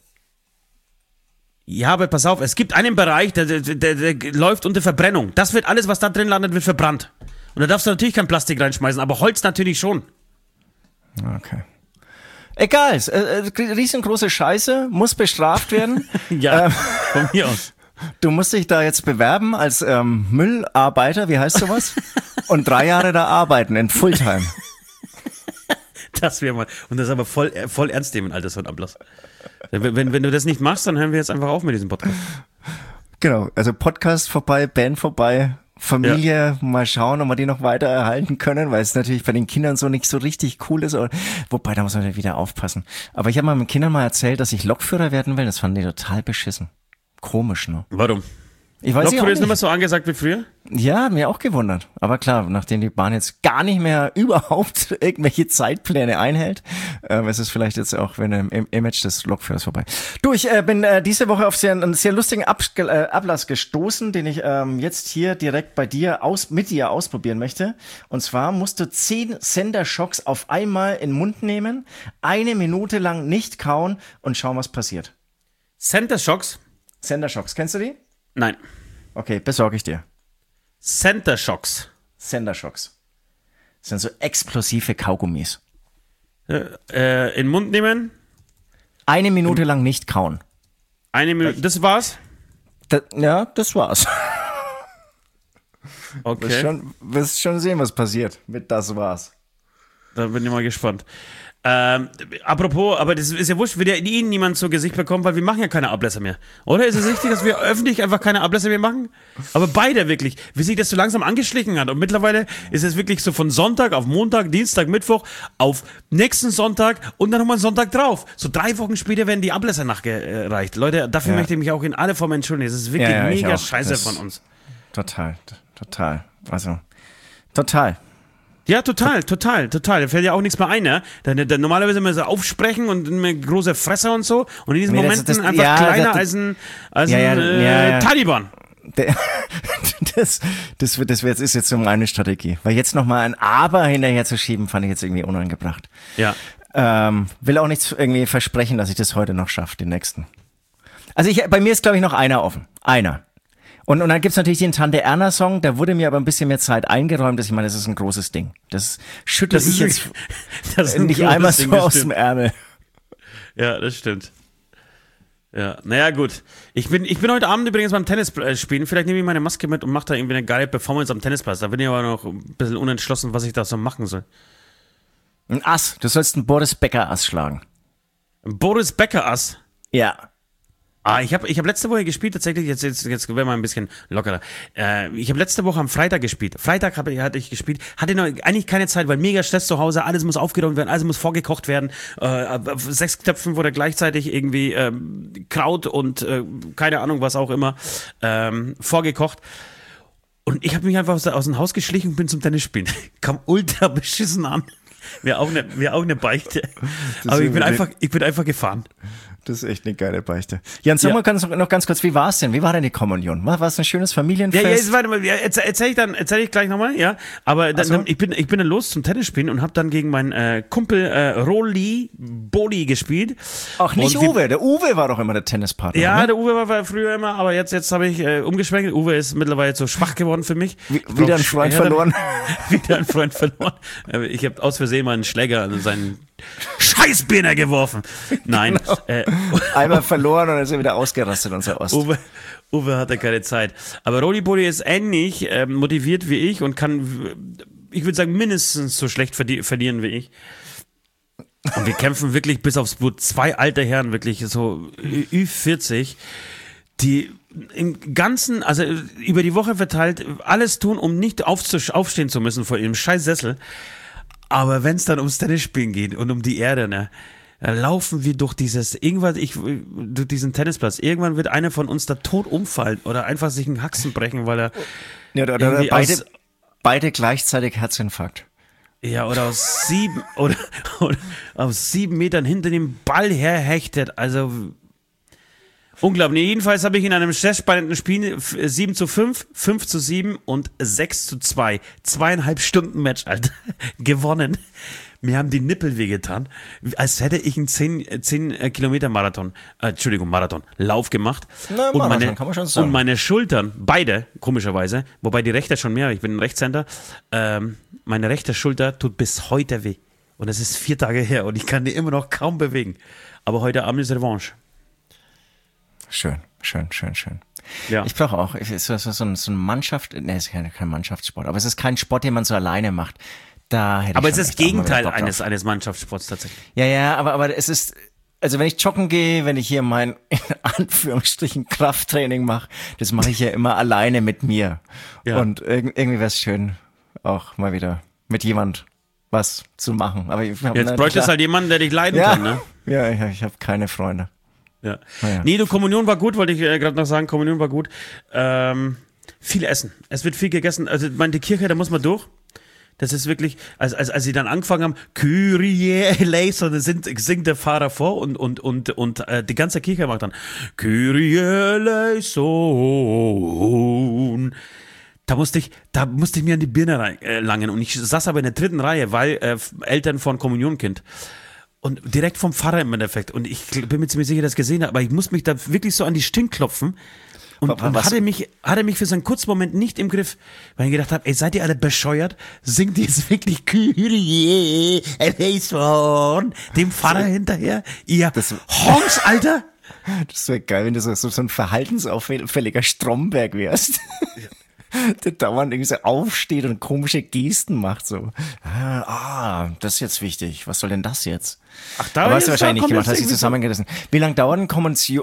Ja, aber pass auf, es gibt einen Bereich, der läuft unter Verbrennung. Das wird alles, was da drin landet, wird verbrannt. Und da darfst du natürlich kein Plastik reinschmeißen, aber Holz natürlich schon. Okay. Egal, riesengroße Scheiße, muss bestraft werden. Ja, von mir aus. Du musst dich da jetzt bewerben als Müllarbeiter, wie heißt sowas? Und 3 Jahre da arbeiten in Fulltime. Das wäre mal. Und das aber voll ernst nehmen, Alter, so ein Ablass. Wenn du das nicht machst, dann hören wir jetzt einfach auf mit diesem Podcast. Genau, also Podcast vorbei, Band vorbei, Familie, mal schauen, ob wir die noch weiter erhalten können, weil es natürlich bei den Kindern so nicht so richtig cool ist. Wobei, da muss man wieder aufpassen. Aber ich habe meinen Kindern mal erzählt, dass ich Lokführer werden will. Das fanden die total beschissen. Komisch, ne? Warum? Ich weiß Lokführer ist nicht nicht mehr so angesagt wie früher? Ja, mir auch gewundert. Aber klar, nachdem die Bahn jetzt gar nicht mehr überhaupt irgendwelche Zeitpläne einhält, ist es vielleicht jetzt auch im Image des Lokführers vorbei. Du, ich bin diese Woche auf einen sehr lustigen Ablass gestoßen, den ich jetzt hier direkt bei dir mit dir ausprobieren möchte. Und zwar musst du 10 Senderschocks auf einmal in den Mund nehmen, 1 Minute lang nicht kauen und schauen, was passiert. Sendershocks? Senderschocks, kennst du die? Nein. Okay, besorge ich dir. Sendershocks. Senderschocks. Das sind so explosive Kaugummis. In den Mund nehmen. 1 Minute lang nicht kauen. 1 Minute. Das war's? Das war's. Okay. Wirst schon sehen, was passiert mit das war's. Da bin ich mal gespannt. Apropos, aber das ist ja wurscht, wird ja Ihnen niemand zu Gesicht bekommen, weil wir machen ja keine Ablässe mehr. Oder ist es richtig, dass wir öffentlich einfach keine Ablässe mehr machen? Aber beide wirklich, wie sich das so langsam angeschlichen hat. Und mittlerweile ist es wirklich so von Sonntag auf Montag, Dienstag, Mittwoch auf nächsten Sonntag und dann nochmal einen Sonntag drauf. So 3 Wochen später werden die Ablässe nachgereicht. Leute, dafür möchte ich mich auch in alle Formen entschuldigen. Das ist wirklich mega scheiße von uns. Total. Also, total. Ja, total. Da fällt ja auch nichts mehr ein, ne? Normalerweise immer so aufsprechen und eine große Fresse und so. Und in diesen Momenten einfach kleiner als ein Taliban. Das ist jetzt so meine Strategie. Weil jetzt nochmal ein Aber hinterher zu schieben, fand ich jetzt irgendwie unangebracht. Ja. Will auch nichts irgendwie versprechen, dass ich das heute noch schaffe, den nächsten. Also bei mir ist, glaube ich, noch einer offen. Einer. Und dann gibt's natürlich den Tante-Erna-Song, da wurde mir aber ein bisschen mehr Zeit eingeräumt, dass ich meine, das ist ein großes Ding. Das schüttel ich jetzt nicht einmal so aus dem Ärmel. Ja, das stimmt. Ja, naja, gut. Ich bin heute Abend übrigens beim Tennis spielen. Vielleicht nehme ich meine Maske mit und mache da irgendwie eine geile Performance am Tennisplatz. Da bin ich aber noch ein bisschen unentschlossen, was ich da so machen soll. Ein Ass. Du sollst einen Boris Becker-Ass schlagen. Ein Boris Becker-Ass? Ja. Ich hab letzte Woche gespielt, tatsächlich, jetzt werden wir ein bisschen lockerer. Ich habe letzte Woche am Freitag gespielt. Freitag hatte ich gespielt, hatte noch eigentlich keine Zeit, weil mega Stress zu Hause, alles muss aufgeräumt werden, alles muss vorgekocht werden. Auf 6 Töpfen wurde gleichzeitig irgendwie Kraut und keine Ahnung, was auch immer, vorgekocht. Und ich habe mich einfach aus dem Haus geschlichen und bin zum Tennis spielen. Kam ultra beschissen an. Wäre auch eine Beichte. Aber ich bin einfach gefahren. Das ist echt eine geile Beichte. Jan, sag mal noch ganz kurz, wie war es denn? Wie war denn die Kommunion? War es ein schönes Familienfest? Warte mal, erzähl ich gleich nochmal, ja. Aber ich bin dann los zum Tennisspielen und habe dann gegen meinen Kumpel Rolli Boli gespielt. Ach, nicht Uwe. Der Uwe war doch immer der Tennispartner. Ja, ne? Der Uwe war früher immer, aber jetzt habe ich umgeschwenkt. Uwe ist mittlerweile so schwach geworden für mich. Wieder ein Freund verloren. Wieder ein Freund verloren. Ich habe aus Versehen mal einen Schläger an seinen Scheißbirner geworfen. Nein. Genau. Einmal verloren und dann ist er wieder ausgerastet, unser Ost. Uwe hatte keine Zeit. Aber Rolli Boli ist ähnlich motiviert wie ich und kann, ich würde sagen, mindestens so schlecht verlieren wie ich. Und wir kämpfen wirklich bis aufs Blut. 2 alte Herren, wirklich so Ü40, die im Ganzen, also über die Woche verteilt, alles tun, um nicht aufstehen zu müssen vor ihrem scheiß Sessel. Aber wenn es dann ums Tennisspielen geht und um die Erde, ne, dann laufen wir durch durch diesen Tennisplatz. Irgendwann wird einer von uns da tot umfallen oder einfach sich einen Haxen brechen, weil er oder beide gleichzeitig Herzinfarkt. Ja, oder aus 7 Metern hinter dem Ball herhechtet. Also unglaublich. Jedenfalls habe ich in einem stressspannenden Spiel 7:5, 5:7 und 6:2, 2,5 Stunden Match, Alter, gewonnen. Mir haben die Nippel wehgetan, als hätte ich einen 10 Kilometer Marathon Lauf gemacht. Na, und Marathon, kann man schon sagen. Und meine Schultern, beide, komischerweise, wobei die rechte schon mehr, ich bin ein Rechtshänder, meine rechte Schulter tut bis heute weh. Und es ist 4 Tage her und ich kann die immer noch kaum bewegen. Aber heute Abend ist Revanche. Schön. Ja. Ich brauche auch so ein Mannschaft, es ist kein Mannschaftssport, aber es ist kein Sport, den man so alleine macht. Da hätte Aber ich es ist das schon echt auch mal wieder Gegenteil Bock drauf. eines Mannschaftssports tatsächlich. Ja, aber es ist, also wenn ich joggen gehe, wenn ich hier mein, in Anführungsstrichen, Krafttraining mache, das mache ich ja immer alleine mit mir. Ja. Und irgendwie wäre es schön, auch mal wieder mit jemand was zu machen. Aber Jetzt bräuchte es halt jemanden, der dich leiden ja, kann, ne? ja, ich habe keine Freunde. Ja. Ja. Nee, Kommunion war gut, wollte ich gerade noch sagen. Kommunion war gut. Viel Essen. Es wird viel gegessen. Also, die Kirche, da muss man durch. Das ist wirklich, als sie dann angefangen haben, Kyrie eleison, singt der Pfarrer vor und die ganze Kirche macht dann Kyrie eleison. Da musste ich mir an die Birne langen und ich saß aber in der 3. Reihe, weil Eltern von Kommunionkind. Und direkt vom Pfarrer im Endeffekt. Und ich bin mir ziemlich sicher, dass ich das gesehen habe, aber ich muss mich da wirklich so an die Stirn klopfen. Und hatte mich für so einen kurzen Moment nicht im Griff, weil ich gedacht habe, ey, seid ihr alle bescheuert? Singt ihr jetzt wirklich Kyrie eleison dem Pfarrer hinterher? Ihr Honks, Alter! Das wäre geil, wenn du so ein verhaltensauffälliger Stromberg wärst. Der dauernd irgendwie so aufsteht und komische Gesten macht, so. Das ist jetzt wichtig. Was soll denn das jetzt? Ach, da aber hast du jetzt, wahrscheinlich nicht gemacht, hast du irgendwie zusammengerissen. Wie lange dauert ein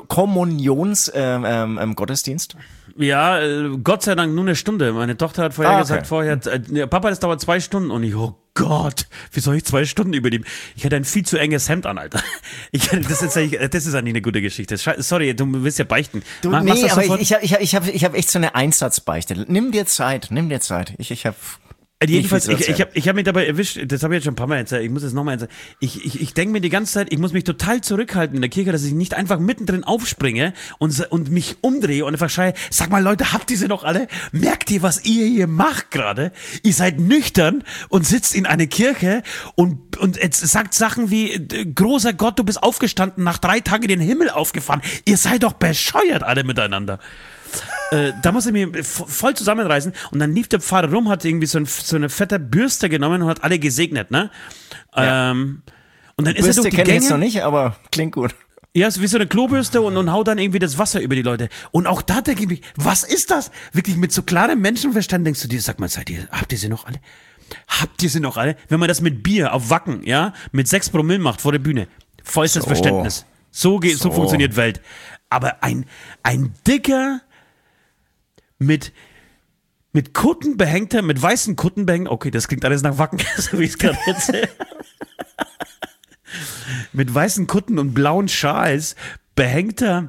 Kommunions-Gottesdienst? Ja, Gott sei Dank nur 1 Stunde. Meine Tochter hat vorher gesagt, Papa, das dauert 2 Stunden. Und ich, oh Gott, wie soll ich 2 Stunden überleben? Ich hatte ein viel zu enges Hemd an, Alter. Das ist eigentlich eine gute Geschichte. Sorry, du willst ja beichten. Nee, aber ich hab echt so eine Einsatzbeichte. Nimm dir Zeit. Ich habe Jedenfalls, ich hab mich dabei erwischt, das habe ich jetzt schon ein paar Mal erzählt, ich muss es nochmal erzählen. Ich denke mir die ganze Zeit, ich muss mich total zurückhalten in der Kirche, dass ich nicht einfach mittendrin aufspringe und mich umdrehe und einfach schreie, sag mal Leute, habt ihr sie noch alle? Merkt ihr, was ihr hier macht gerade? Ihr seid nüchtern und sitzt in einer Kirche und jetzt sagt Sachen wie, großer Gott, du bist aufgestanden, nach 3 Tagen in den Himmel aufgefahren. Ihr seid doch bescheuert alle miteinander. Da muss ich mich voll zusammenreißen und dann lief der Pfarrer rum, hat irgendwie so eine fette Bürste genommen und hat alle gesegnet, ne? Ja. Und dann ist Bürste er durch die kenne ich Gänge. jetzt noch nicht, aber klingt gut. Ja, ist wie so eine Klobürste und haut dann irgendwie das Wasser über die Leute. Und auch da denke ich mir, was ist das? Wirklich mit so klarem Menschenverstand denkst du dir, sag mal, habt ihr sie noch alle? Habt ihr sie noch alle? Wenn man das mit Bier auf Wacken, ja, mit 6 Promille macht vor der Bühne, vollstes Verständnis. So funktioniert Welt. Aber ein dicker, mit Kutten behängter, mit weißen Kutten behängter, okay, das klingt alles nach Wacken, so wie ich es gerade erzähle. Mit weißen Kutten und blauen Schals behängter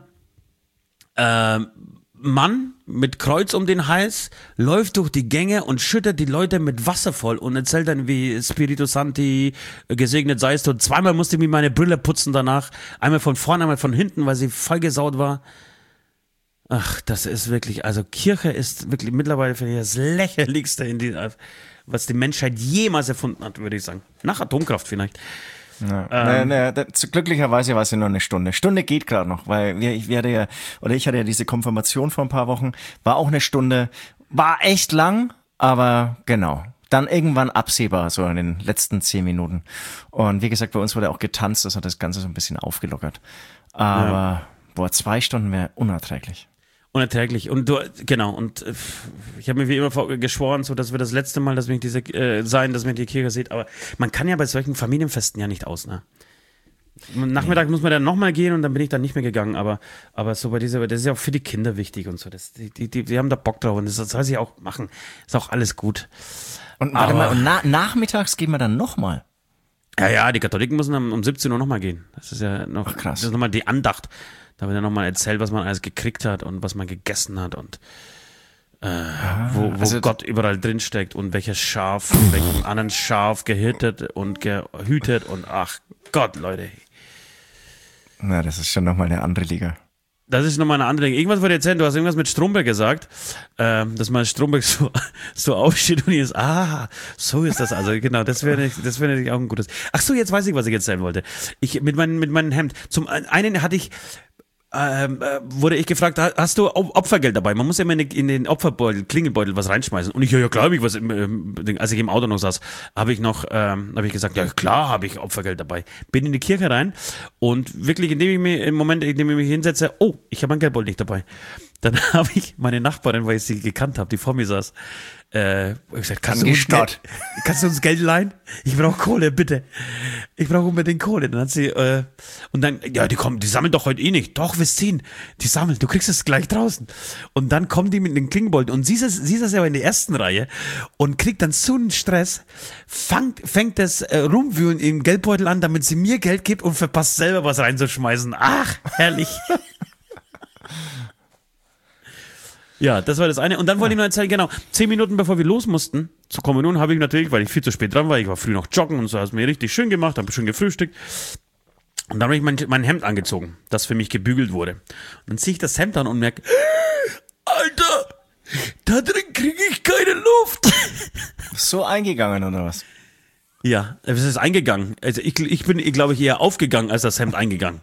Mann mit Kreuz um den Hals läuft durch die Gänge und schüttet die Leute mit Wasser voll und erzählt dann wie Spiritus Sancti, gesegnet seist du. 2-mal musste ich mir meine Brille putzen danach. Einmal von vorne, einmal von hinten, weil sie vollgesaut war. Ach, das ist wirklich, also Kirche ist wirklich mittlerweile für das Lächerlichste, was die Menschheit jemals erfunden hat, würde ich sagen. Nach Atomkraft vielleicht. Ja. Glücklicherweise war es ja nur 1 Stunde. Stunde geht gerade noch, weil ich hatte ja diese Konfirmation vor ein paar Wochen, war auch 1 Stunde, war echt lang, aber genau. Dann irgendwann absehbar, so in den letzten 10 Minuten. Und wie gesagt, bei uns wurde auch getanzt, das hat das Ganze so ein bisschen aufgelockert. Aber, 2 Stunden wäre unerträglich. Unerträglich. Und ich habe mir wie immer geschworen, so dass wir das letzte Mal, dass wir die Kirche sieht, aber man kann ja bei solchen Familienfesten ja nicht aus, ne? Nachmittag muss man dann nochmal gehen und dann bin ich dann nicht mehr gegangen, aber so das ist ja auch für die Kinder wichtig und so, die haben da Bock drauf und das soll sie auch machen. Ist auch alles gut. Und warte mal, und nachmittags gehen wir dann nochmal? Ja, die Katholiken müssen dann um 17 Uhr nochmal gehen. Das ist ja noch, krass. Das ist nochmal die Andacht. Da wird ja nochmal erzählt, was man alles gekriegt hat und was man gegessen hat und wo Gott überall drin steckt und welches Schaf von welchem anderen Schaf gehittet und gehütet und ach Gott, Leute. Na, das ist schon nochmal eine andere Liga. Das ist nochmal eine andere Liga. Irgendwas wollte ich erzählen, du hast irgendwas mit Stromberg gesagt, dass mal Stromberg so aufsteht und ist, so ist das also, genau, das wäre natürlich auch ein gutes. Ach so, jetzt weiß ich, was ich erzählen wollte. Mit meinem Hemd. Zum einen hatte ich wurde ich gefragt, hast du Opfergeld dabei? Man muss ja immer in den Opferbeutel, Klingelbeutel was reinschmeißen. Und ich, ja klar, habe ich was, als ich im Auto noch saß, habe ich gesagt, ja klar habe ich Opfergeld dabei. Bin in die Kirche rein und wirklich, indem ich mich hinsetze, oh, ich habe mein Geldbeutel nicht dabei. Dann habe ich meine Nachbarin, weil ich sie gekannt habe, die vor mir saß, gesagt, kannst du uns Geld leihen? Ich brauche Kohle, bitte. Ich brauche unbedingt Kohle. Dann hat sie, und dann, ja, die sammeln doch heute eh nicht. Doch, wir ziehen. Die sammeln, du kriegst es gleich draußen. Und dann kommen die mit den Klingelbeuteln und sie ist aber in der ersten Reihe und kriegt dann so einen Stress, fängt das Rumwühlen im Geldbeutel an, damit sie mir Geld gibt und verpasst selber was reinzuschmeißen. Ach, herrlich. Ja, das war das eine. Und dann wollte ich noch erzählen, genau, 10 Minuten bevor wir los mussten zur Kommunion, habe ich natürlich, weil ich viel zu spät dran war, ich war früh noch joggen und so, hat es mir richtig schön gemacht, habe schön gefrühstückt. Und dann habe ich mein Hemd angezogen, das für mich gebügelt wurde. Und dann ziehe ich das Hemd an und merke, Alter, da drin kriege ich keine Luft. So eingegangen oder was? Ja, es ist eingegangen. Also ich bin, glaube ich, eher aufgegangen als das Hemd eingegangen.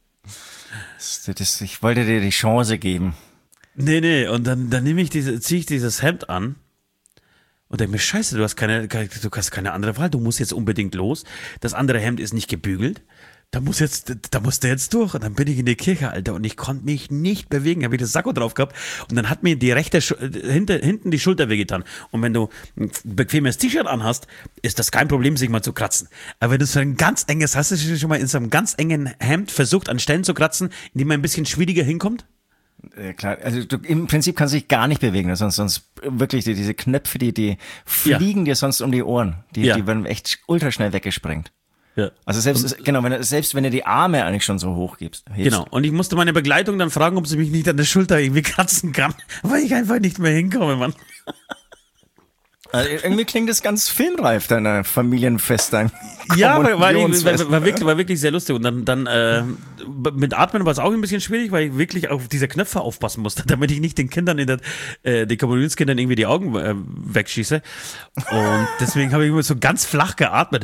Ich wollte dir die Chance geben. Nee, und dann ziehe ich dieses Hemd an und denke mir, scheiße, du hast keine andere Wahl, du musst jetzt unbedingt los. Das andere Hemd ist nicht gebügelt. Da musst du jetzt durch. Und dann bin ich in die Kirche, Alter, und ich konnte mich nicht bewegen. Habe ich das Sakko drauf gehabt und dann hat mir die rechte hinten die Schulter wehgetan. Und wenn du ein bequemes T-Shirt anhast, ist das kein Problem, sich mal zu kratzen. Aber wenn du so ein ganz enges, hast du schon mal in so einem ganz engen Hemd versucht, an Stellen zu kratzen, in die man ein bisschen schwieriger hinkommt? Klar, also im Prinzip kannst du dich gar nicht bewegen, sonst wirklich diese Knöpfe, die fliegen dir sonst um die Ohren, die werden echt ultra schnell weggesprengt. Ja. Also selbst wenn du die Arme eigentlich schon so hoch gibst. Genau, und ich musste meine Begleitung dann fragen, ob sie mich nicht an der Schulter irgendwie kratzen kann, weil ich einfach nicht mehr hinkomme, Mann. Also irgendwie klingt das ganz filmreif, dein Familienfest, dein Ja, war wirklich sehr lustig. Und dann mit Atmen war es auch ein bisschen schwierig, weil ich wirklich auf diese Knöpfe aufpassen musste, damit ich nicht den Kindern den Kommunionskindern irgendwie die Augen wegschieße. Und deswegen habe ich immer so ganz flach geatmet.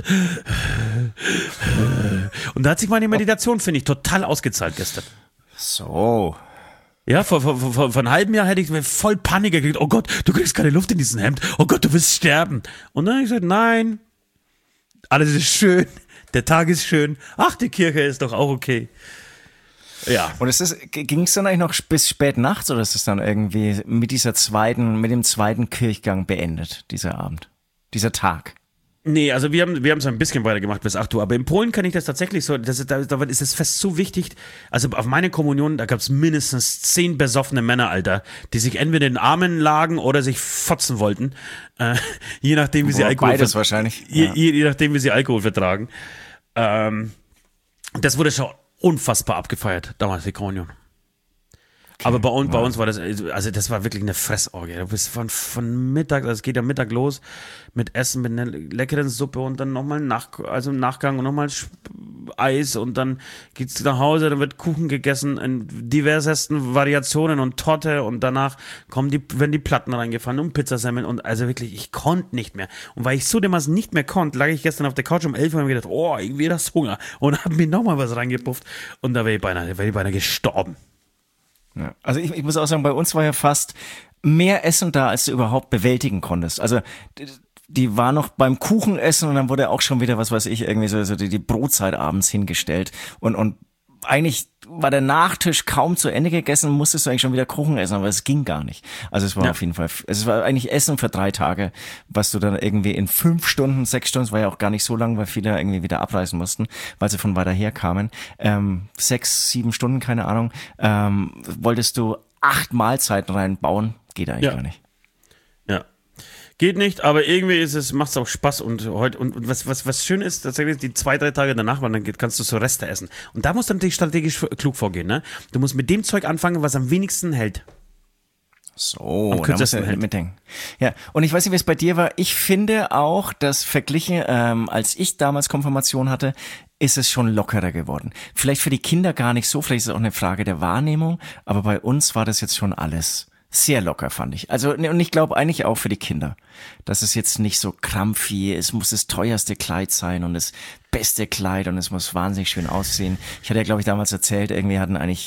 Und da hat sich meine Meditation, finde ich, total ausgezahlt gestern. So. Ja, vor einem halben Jahr hätte ich voll Panik gekriegt. Oh Gott, du kriegst keine Luft in diesem Hemd. Oh Gott, du wirst sterben. Und dann habe ich gesagt, nein, alles ist schön. Der Tag ist schön. Ach, die Kirche ist doch auch okay. Ja. Und ging es dann eigentlich noch bis spät nachts oder ist es dann irgendwie mit dem zweiten Kirchgang beendet, dieser Abend, dieser Tag? Nee, also wir haben es ein bisschen weitergemacht bis 8 Uhr, aber in Polen kann ich das tatsächlich so, da ist das Fest so wichtig, also auf meine Kommunion, da gab es mindestens 10 besoffene Männer, Alter, die sich entweder in den Armen lagen oder sich fotzen wollten, je nachdem wie sie Alkohol beides wahrscheinlich. Je nachdem wie sie Alkohol vertragen. Das wurde schon unfassbar abgefeiert, damals die Kommunion. Okay. Aber bei uns war das, also das war wirklich eine Fressorgie. Du bist von Mittag, also es geht ja Mittag los mit Essen, mit einer leckeren Suppe und dann nochmal im Nachgang und nochmal Eis und dann geht's nach Hause, dann wird Kuchen gegessen in diversesten Variationen und Torte und danach werden die Platten reingefahren und Pizzasemmeln und also wirklich, ich konnte nicht mehr. Und weil ich so dermaßen nicht mehr konnte, lag ich gestern auf der Couch um 11 Uhr und habe gedacht, oh, irgendwie das Hunger und habe mir nochmal was reingepufft und da wäre ich beinahe gestorben. Ja. Also ich muss auch sagen, bei uns war ja fast mehr Essen da, als du überhaupt bewältigen konntest. Also die war noch beim Kuchenessen und dann wurde auch schon wieder, was weiß ich, irgendwie so die Brotzeit abends hingestellt und eigentlich war der Nachtisch kaum zu Ende gegessen, musstest du eigentlich schon wieder Kuchen essen, aber es ging gar nicht. Also es war auf jeden Fall, es war eigentlich Essen für 3 Tage, was du dann irgendwie in 5 Stunden, 6 Stunden, es war ja auch gar nicht so lang, weil viele irgendwie wieder abreisen mussten, weil sie von weiter her kamen, 6, 7 Stunden, keine Ahnung, wolltest du 8 Mahlzeiten reinbauen, geht eigentlich gar nicht. Ja. Geht nicht, aber irgendwie macht es auch Spaß und was schön ist, tatsächlich die 2-3 Tage danach, dann kannst du so Reste essen. Und da musst du natürlich strategisch klug vorgehen, ne? Du musst mit dem Zeug anfangen, was am wenigsten hält. So, da musst du mitdenken. Ja, und ich weiß nicht, wie es bei dir war. Ich finde auch, dass verglichen, als ich damals Konfirmation hatte, ist es schon lockerer geworden. Vielleicht für die Kinder gar nicht so, vielleicht ist es auch eine Frage der Wahrnehmung, aber bei uns war das jetzt schon alles sehr locker, fand ich. Also, und ich glaube eigentlich auch für die Kinder, dass es jetzt nicht so krampfig, es muss das teuerste Kleid sein und das beste Kleid und es muss wahnsinnig schön aussehen. Ich hatte ja, glaube ich, damals erzählt, irgendwie hatten eigentlich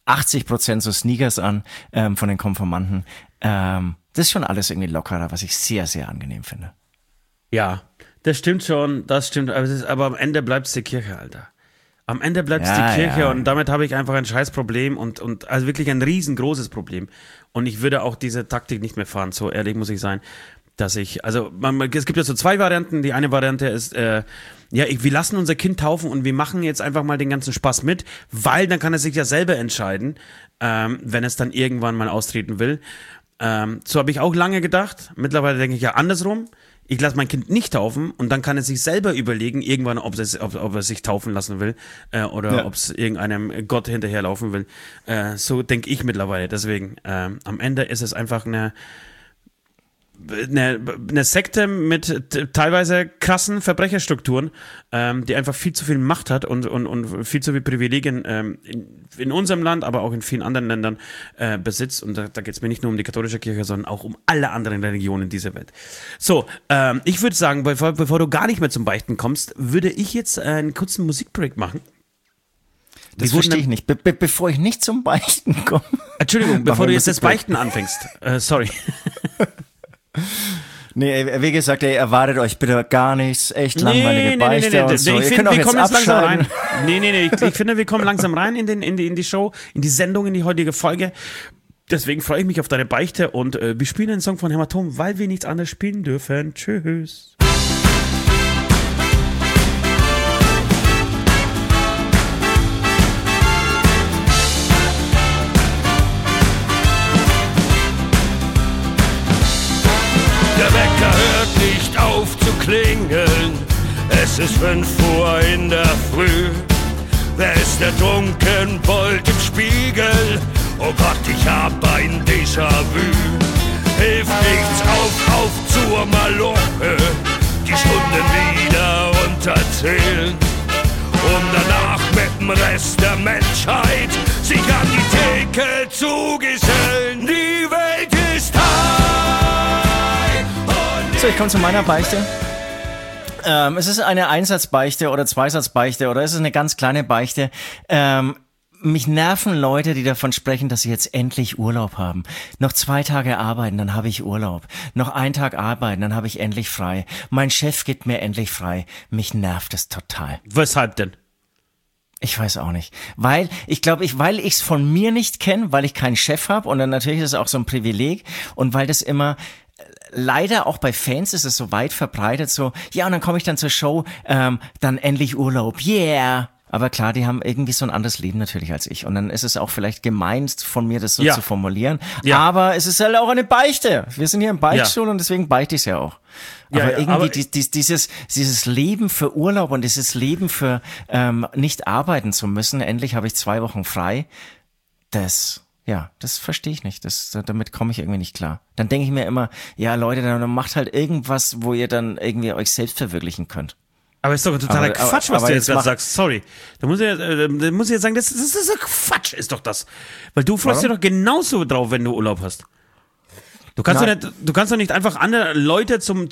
80% so Sneakers an von den Konformanten. Das ist schon alles irgendwie lockerer, was ich sehr, sehr angenehm finde. Ja, das stimmt schon, das stimmt. Aber am Ende bleibt es die Kirche, Alter. Am Ende bleibt es die Kirche und damit habe ich einfach ein scheiß Problem und also wirklich ein riesengroßes Problem. Und ich würde auch diese Taktik nicht mehr fahren, so ehrlich muss ich sein, dass es gibt ja so zwei Varianten. Die eine Variante ist, wir lassen unser Kind taufen und wir machen jetzt einfach mal den ganzen Spaß mit, weil dann kann es sich ja selber entscheiden, wenn es dann irgendwann mal austreten will. So habe ich auch lange gedacht. Mittlerweile denke ich ja andersrum. Ich lasse mein Kind nicht taufen und dann kann es sich selber überlegen, irgendwann, ob er sich taufen lassen will oder ob es irgendeinem Gott hinterherlaufen will. So denke ich mittlerweile. Deswegen, am Ende ist es einfach eine Sekte mit teilweise krassen Verbrecherstrukturen, die einfach viel zu viel Macht hat und viel zu viel Privilegien in unserem Land, aber auch in vielen anderen Ländern besitzt. Und da geht es mir nicht nur um die katholische Kirche, sondern auch um alle anderen Religionen dieser Welt. So, ich würde sagen, bevor du gar nicht mehr zum Beichten kommst, würde ich jetzt einen kurzen Musikbreak machen. Das verstehe ich nicht. Bevor ich nicht zum Beichten komme. Entschuldigung, bevor du jetzt das Beichten anfängst. Sorry. Nee, wie gesagt, erwartet euch bitte gar nichts, echt langweilige Beichte und so. Ich finde, wir kommen jetzt langsam rein. Ich finde, wir kommen langsam rein in die Show, in die Sendung, in die heutige Folge. Deswegen freue ich mich auf deine Beichte und wir spielen einen Song von Hämatom, weil wir nichts anderes spielen dürfen. Tschüss. Der Wecker hört nicht auf zu klingeln, es ist 5 Uhr in der Früh. Wer ist der Trunkenbold im Spiegel? Oh Gott, ich hab ein Déjà-vu. Hilft nichts, auf zur Maloche, die Stunden wieder runterzählen, um danach mit dem Rest der Menschheit sich an die Theke zu gesellen. Die Welt ist high. So, ich komme zu meiner Beichte. Es ist eine Einsatzbeichte oder Zweisatzbeichte oder es ist eine ganz kleine Beichte. Mich nerven Leute, die davon sprechen, dass sie jetzt endlich Urlaub haben. Noch 2 Tage arbeiten, dann habe ich Urlaub. Noch 1 Tag arbeiten, dann habe ich endlich frei. Mein Chef gibt mir endlich frei. Mich nervt es total. Weshalb denn? Ich weiß auch nicht. Weil ich es von mir nicht kenne, weil ich keinen Chef habe und dann natürlich ist es auch so ein Privileg und weil das immer leider auch bei Fans ist es so weit verbreitet, so, ja, und dann komme ich dann zur Show, dann endlich Urlaub, yeah. Aber klar, die haben irgendwie so ein anderes Leben natürlich als ich. Und dann ist es auch vielleicht gemein von mir, das so zu formulieren. Ja. Aber es ist halt auch eine Beichte. Wir sind hier im Beichtstuhl und deswegen beichte ich es ja auch. Aber irgendwie dieses Leben für Urlaub und dieses Leben für nicht arbeiten zu müssen, endlich habe ich 2 Wochen frei, das verstehe ich nicht. Damit komme ich irgendwie nicht klar. Dann denke ich mir immer, ja Leute, dann macht halt irgendwas, wo ihr dann irgendwie euch selbst verwirklichen könnt. Aber ist doch totaler Quatsch, was du jetzt gerade sagst. Sorry. Da muss ich jetzt sagen, das ist so Quatsch, ist doch das. Weil du freust dich doch genauso drauf, wenn du Urlaub hast. Du kannst doch nicht einfach andere Leute zum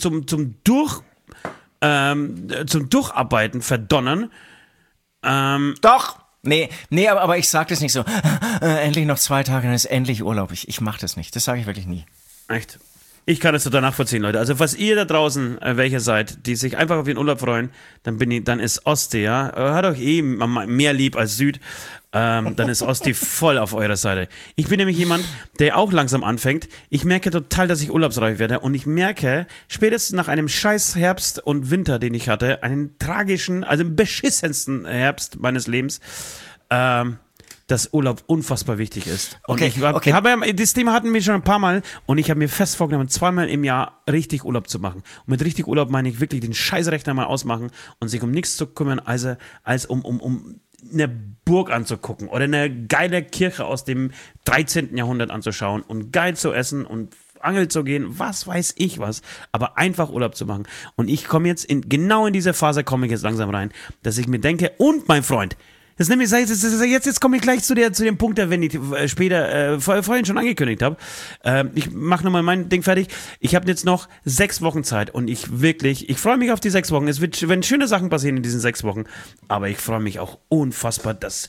Durcharbeiten verdonnern. Doch. Nee, aber ich sag das nicht so. Endlich noch 2 Tage, dann ist endlich Urlaub. Ich mach das nicht. Das sage ich wirklich nie. Echt? Ich kann das total nachvollziehen, Leute. Also, falls ihr da draußen welche seid, die sich einfach auf ihren Urlaub freuen, dann ist Ostsee, ja. Hat euch mehr lieb als Süd. Dann ist Ostsee voll auf eurer Seite. Ich bin nämlich jemand, der auch langsam anfängt. Ich merke total, dass ich urlaubsreif werde. Und ich merke, spätestens nach einem scheiß Herbst und Winter, den ich hatte, einen tragischen, also den beschissensten Herbst meines Lebens, dass Urlaub unfassbar wichtig ist. Und das Thema hatten wir schon ein paar Mal und ich habe mir fest vorgenommen, 2-mal im Jahr richtig Urlaub zu machen. Und mit richtig Urlaub meine ich wirklich den Scheißrechner mal ausmachen und sich um nichts zu kümmern, als um eine Burg anzugucken oder eine geile Kirche aus dem 13. Jahrhundert anzuschauen und geil zu essen und angeln zu gehen, was weiß ich was, aber einfach Urlaub zu machen. Und ich komme jetzt genau in diese Phase komme ich jetzt langsam rein, dass ich mir denke, und mein Freund, jetzt komme ich gleich zu dem Punkt, den ich später vorhin schon angekündigt habe. Ich mache nochmal mein Ding fertig. Ich habe jetzt noch 6 Wochen Zeit und ich freue mich auf die 6 Wochen. Es werden schöne Sachen passieren in diesen 6 Wochen, aber ich freue mich auch unfassbar, dass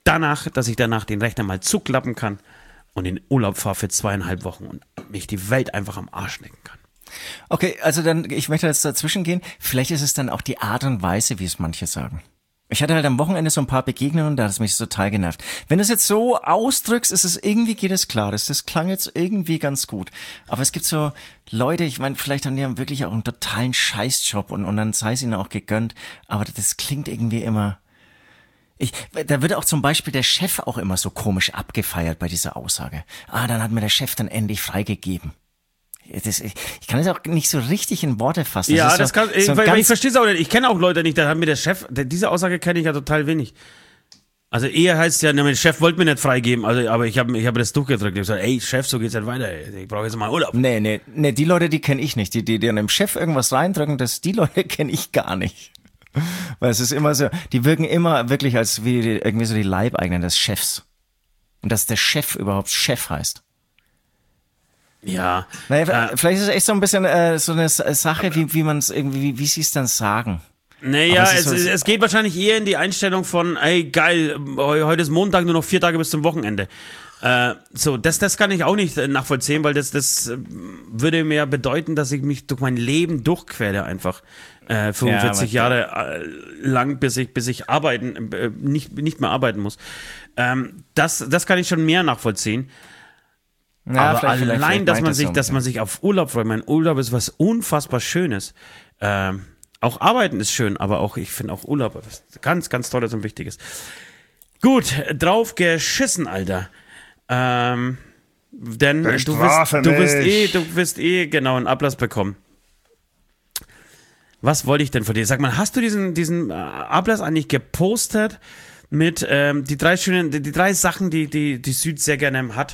dass ich danach den Rechner mal zuklappen kann und in Urlaub fahre für 2,5 Wochen und mich die Welt einfach am Arsch lecken kann. Okay, also dann, ich möchte jetzt dazwischen gehen. Vielleicht ist es dann auch die Art und Weise, wie es manche sagen. Ich hatte halt am Wochenende so ein paar Begegnungen, da hat es mich total genervt. Wenn du es jetzt so ausdrückst, geht es klar. Das klang jetzt irgendwie ganz gut. Aber es gibt so Leute, ich meine, vielleicht haben die wirklich auch einen totalen Scheißjob und dann sei es ihnen auch gegönnt. Aber das klingt irgendwie immer... Da wird auch zum Beispiel der Chef auch immer so komisch abgefeiert bei dieser Aussage. Dann hat mir der Chef dann endlich freigegeben. Ich kann es auch nicht so richtig in Worte fassen. Ja, das kann, weil ich verstehe es auch nicht. Ich kenne auch Leute nicht, da hat mir der Chef, diese Aussage kenne ich ja total wenig. Also eher heißt ja, der Chef wollte mir nicht freigeben, aber ich hab das durchgedrückt. Ich habe gesagt, ey Chef, so geht's nicht weiter, ich brauche jetzt mal Urlaub. Nee, die Leute, die kenne ich nicht. Die an dem Chef irgendwas reindrücken, die Leute kenne ich gar nicht. Weil es ist immer so, die wirken immer wirklich als wie irgendwie so die Leibeigenen des Chefs. Und dass der Chef überhaupt Chef heißt. Ja. Naja, vielleicht ist es echt so ein bisschen so eine Sache, wie man es irgendwie, wie sie es dann sagen. Naja, es geht wahrscheinlich eher in die Einstellung von, ey geil, heute ist Montag, nur noch 4 Tage bis zum Wochenende. Das kann ich auch nicht nachvollziehen, weil das würde mir bedeuten, dass ich mich durch mein Leben durchquäle einfach. 45 Jahre lang, bis ich nicht mehr arbeiten muss. Das kann ich schon mehr nachvollziehen. Ja, aber allein, dass man sich auf Urlaub freut. Mein Urlaub ist was unfassbar Schönes. Auch Arbeiten ist schön, aber auch, ich finde auch Urlaub ist ganz, ganz Tolles und Wichtiges. Gut, drauf geschissen, Alter. Denn du wirst genau einen Ablass bekommen. Was wollte ich denn von dir? Sag mal, hast du diesen Ablass eigentlich gepostet mit die 3 Sachen, die Süd sehr gerne hat?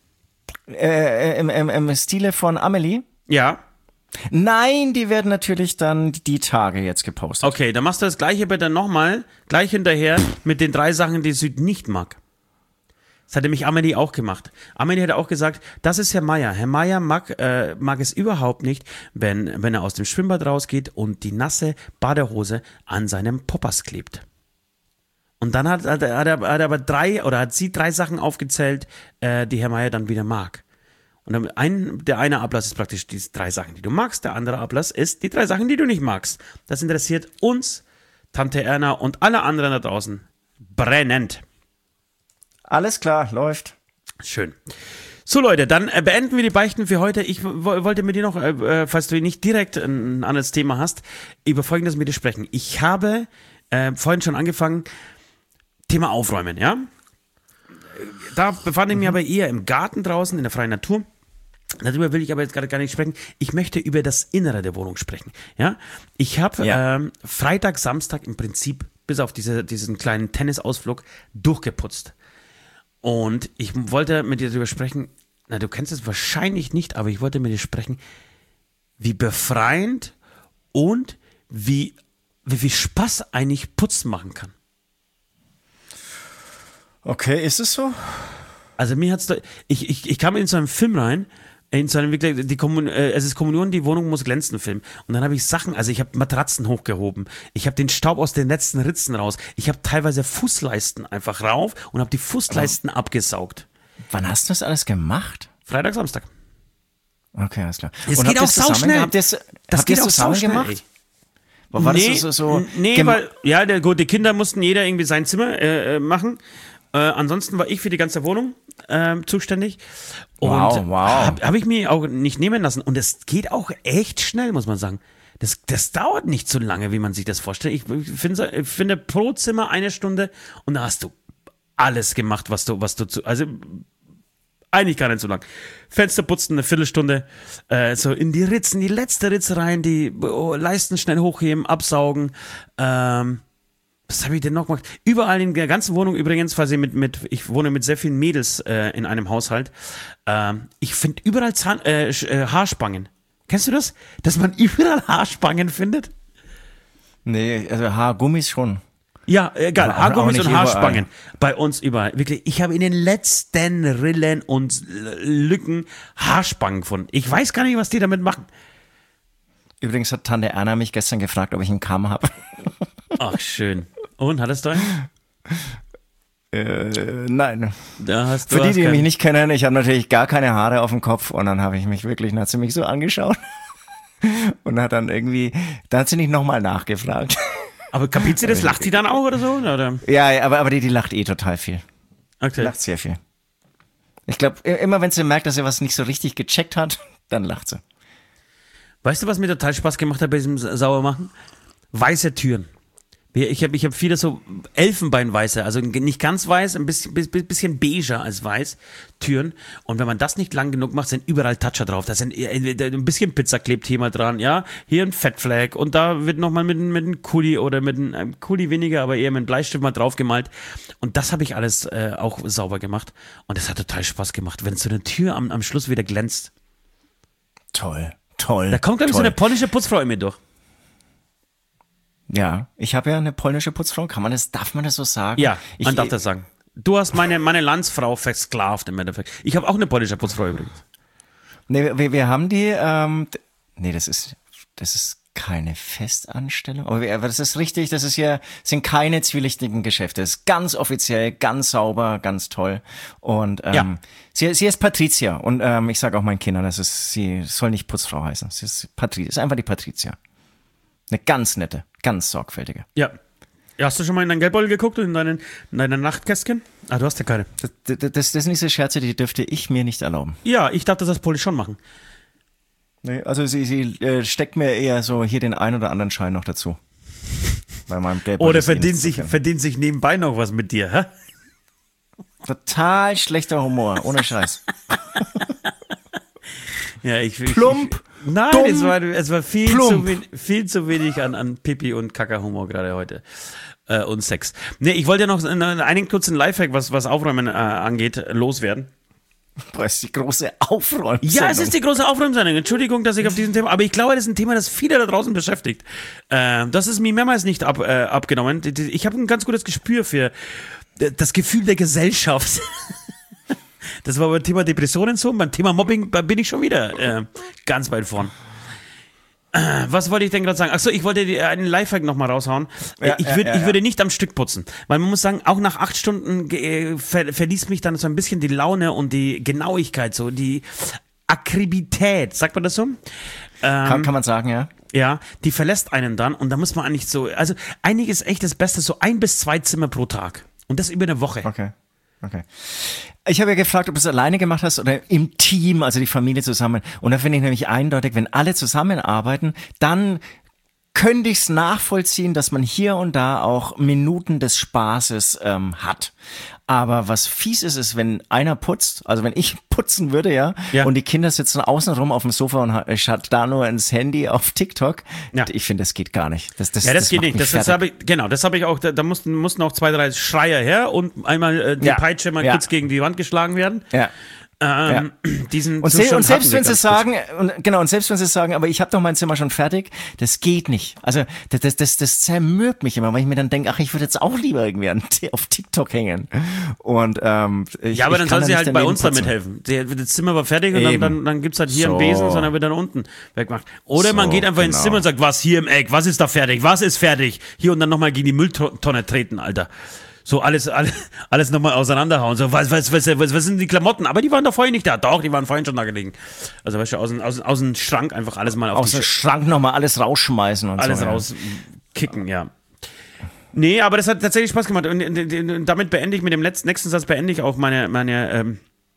Im Stile von Amelie? Ja. Nein, die werden natürlich dann die Tage jetzt gepostet. Okay, dann machst du das Gleiche bitte nochmal, gleich hinterher mit den 3 Sachen, die Süd nicht mag. Das hat nämlich Amelie auch gemacht. Amelie hat auch gesagt, das ist Herr Meier. Herr Meier mag es überhaupt nicht, wenn er aus dem Schwimmbad rausgeht und die nasse Badehose an seinem Poppers klebt. Und dann hat sie 3 Sachen aufgezählt, die Herr Meier dann wieder mag. Und der eine Ablass ist praktisch die 3 Sachen, die du magst. Der andere Ablass ist die 3 Sachen, die du nicht magst. Das interessiert uns, Tante Erna und alle anderen da draußen brennend. Alles klar, läuft. Schön. So Leute, dann beenden wir die Beichten für heute. Ich wollte mit dir noch, falls du nicht direkt ein anderes Thema hast, über Folgendes mit dir sprechen. Ich habe vorhin schon angefangen, Thema Aufräumen, ja? Da befand ich mich aber eher im Garten draußen, in der freien Natur. Darüber will ich aber jetzt gerade gar nicht sprechen. Ich möchte über das Innere der Wohnung sprechen. Ja? Ich habe Freitag, Samstag im Prinzip bis auf diesen kleinen Tennisausflug durchgeputzt. Und ich wollte mit dir darüber sprechen, du kennst es wahrscheinlich nicht, aber ich wollte mit dir sprechen, wie befreiend und wie viel Spaß eigentlich Putzen machen kann. Okay, ist es so? Also mir hat's ich kam in so einen Film rein, in so einem wirklich, es ist Kommunion, die Wohnung muss glänzen Film. Und dann habe ich Sachen, also ich habe Matratzen hochgehoben, ich habe den Staub aus den letzten Ritzen raus, ich habe teilweise Fußleisten einfach rauf und habe die Fußleisten abgesaugt. Wann hast du das alles gemacht? Freitag, Samstag. Okay, alles klar. Es geht auch sauschnell. Das geht auch sauschnell gemacht? War das weil, die Kinder mussten jeder irgendwie sein Zimmer machen. Ansonsten war ich für die ganze Wohnung zuständig. Und wow. Hab ich mir auch nicht nehmen lassen. Und es geht auch echt schnell, muss man sagen. Das dauert nicht so lange, wie man sich das vorstellt. Ich finde pro Zimmer 1 Stunde und da hast du alles gemacht, was du also eigentlich gar nicht so lang. Fenster putzen, 1 Viertelstunde, so in die Ritzen, die letzte Ritze rein, die Leisten schnell hochheben, absaugen, was habe ich denn noch gemacht? Überall in der ganzen Wohnung übrigens, falls ihr ich wohne mit sehr vielen Mädels in einem Haushalt. Ich finde überall Haarspangen. Kennst du das? Dass man überall Haarspangen findet? Nee, also Haargummis schon. Ja, egal. Aber Haargummis und Haarspangen. Überall. Bei uns überall. Wirklich, ich habe in den letzten Rillen und Lücken Haarspangen gefunden. Ich weiß gar nicht, was die damit machen. Übrigens hat Tante Erna mich gestern gefragt, ob ich einen Kamm habe. Ach, schön. Und, hattest du einen? Nein. Hast Für die mich nicht kennen, ich habe natürlich gar keine Haare auf dem Kopf und dann habe ich mich wirklich, dann hat sie mich so angeschaut und hat dann hat sie nicht nochmal nachgefragt. Aber kapiert sie das? Lacht sie dann auch oder so? Oder? Ja, aber die lacht total viel. Okay. Die lacht sehr viel. Ich glaube, immer wenn sie merkt, dass sie was nicht so richtig gecheckt hat, dann lacht sie. Weißt du, was mir total Spaß gemacht hat bei diesem Saubermachen? Weiße Türen. Ich hab viele so Elfenbeinweiße, also nicht ganz weiß, ein bisschen beiger als weiß, Türen. Und wenn man das nicht lang genug macht, sind überall Toucher drauf. Da sind ein bisschen Pizza klebt hier mal dran, ja. Hier ein Fettfleck und da wird nochmal mit einem Kuli oder mit einem Kuli weniger, aber eher mit einem Bleistift mal draufgemalt. Und das habe ich alles auch sauber gemacht. Und das hat total Spaß gemacht, wenn so eine Tür am Schluss wieder glänzt. Toll. Da kommt, glaube ich, so eine polnische Putzfrau in mir durch. Ja, ich habe ja eine polnische Putzfrau. Darf man das so sagen? Ja, man darf das sagen. Du hast meine Landsfrau versklavt im Endeffekt. Ich habe auch eine polnische Putzfrau übrigens. Nee, wir haben die, das ist keine Festanstellung. Aber das ist richtig, sind keine zwielichtigen Geschäfte. Das ist ganz offiziell, ganz sauber, ganz toll. Und sie ist Patricia. Und ich sage auch meinen Kindern, sie soll nicht Putzfrau heißen. Sie ist einfach die Patricia. Eine ganz nette, ganz sorgfältige. Ja. Hast du schon mal in deinen Geldbeutel geguckt und in deine Nachtkästchen? Ah, du hast ja keine. Das sind diese Scherze, die dürfte ich mir nicht erlauben. Ja, ich darf das Polis schon machen. Nee, also sie steckt mir eher so hier den ein oder anderen Schein noch dazu. Bei meinem Geldbeutel. Oder verdient sich nebenbei noch was mit dir, hä? Total schlechter Humor, ohne Scheiß. Ja, Plump. Nein, dumm, es war viel zu wenig an Pipi und Kackerhumor gerade heute. Und Sex. Nee, ich wollte ja noch einen kurzen Lifehack, was Aufräumen angeht, loswerden. Boah, ist die große Aufräumsendung. Ja, es ist die große Aufräumsendung. Entschuldigung, dass ich auf diesem Thema, aber ich glaube, das ist ein Thema, das viele da draußen beschäftigt. Das ist mir mehrmals nicht abgenommen. Ich habe ein ganz gutes Gespür für das Gefühl der Gesellschaft. Das war beim Thema Depressionen so, beim Thema Mobbing bin ich schon wieder ganz weit vorn. Was wollte ich denn gerade sagen? Achso, ich wollte einen Lifehack nochmal raushauen. Ich würde nicht am Stück putzen, weil man muss sagen, auch nach 8 Stunden verließ mich dann so ein bisschen die Laune und die Genauigkeit, so die Akribität, sagt man das so? Kann man sagen, ja. Ja, die verlässt einen dann und da muss man eigentlich so, also einiges ist echt das Beste, so 1 bis 2 Zimmer pro Tag und das über eine Woche. Okay. Ich habe ja gefragt, ob du es alleine gemacht hast oder im Team, also die Familie zusammen. Und da finde ich nämlich eindeutig, wenn alle zusammenarbeiten, dann könnte ich es nachvollziehen, dass man hier und da auch Minuten des Spaßes hat. Aber was fies ist, wenn einer putzt, also wenn ich putzen würde, ja. Und die Kinder sitzen außen rum auf dem Sofa und schaut da nur ins Handy auf TikTok. Ja. Ich finde, das geht gar nicht. Das geht nicht. Das habe ich auch, da mussten auch 2, 3 Schreier her und einmal die Peitsche mal kurz gegen die Wand geschlagen werden. Ja. Diesen und selbst wenn sie sagen, aber ich habe doch mein Zimmer schon fertig, das geht nicht. Also das zermürbt mich immer, weil ich mir dann denke, ach, ich würde jetzt auch lieber irgendwie auf TikTok hängen. Und aber dann soll sie halt bei uns damit helfen. Das Zimmer war fertig und dann gibt's halt hier einen Besen, sondern wird dann unten weggemacht. Oder man geht einfach ins Zimmer und sagt, was hier im Eck, was ist da fertig, was ist fertig? Hier und dann nochmal gegen die Mülltonne treten, Alter. So alles nochmal auseinanderhauen. So, was sind die Klamotten? Aber die waren doch vorhin nicht da. Doch, die waren vorhin schon da gelegen. Also, weißt du, aus dem Schrank einfach alles mal aus dem Schrank nochmal alles rausschmeißen und alles so. Alles rauskicken, ja. Nee, aber das hat tatsächlich Spaß gemacht. Und damit beende ich mit dem nächsten Satz auch meine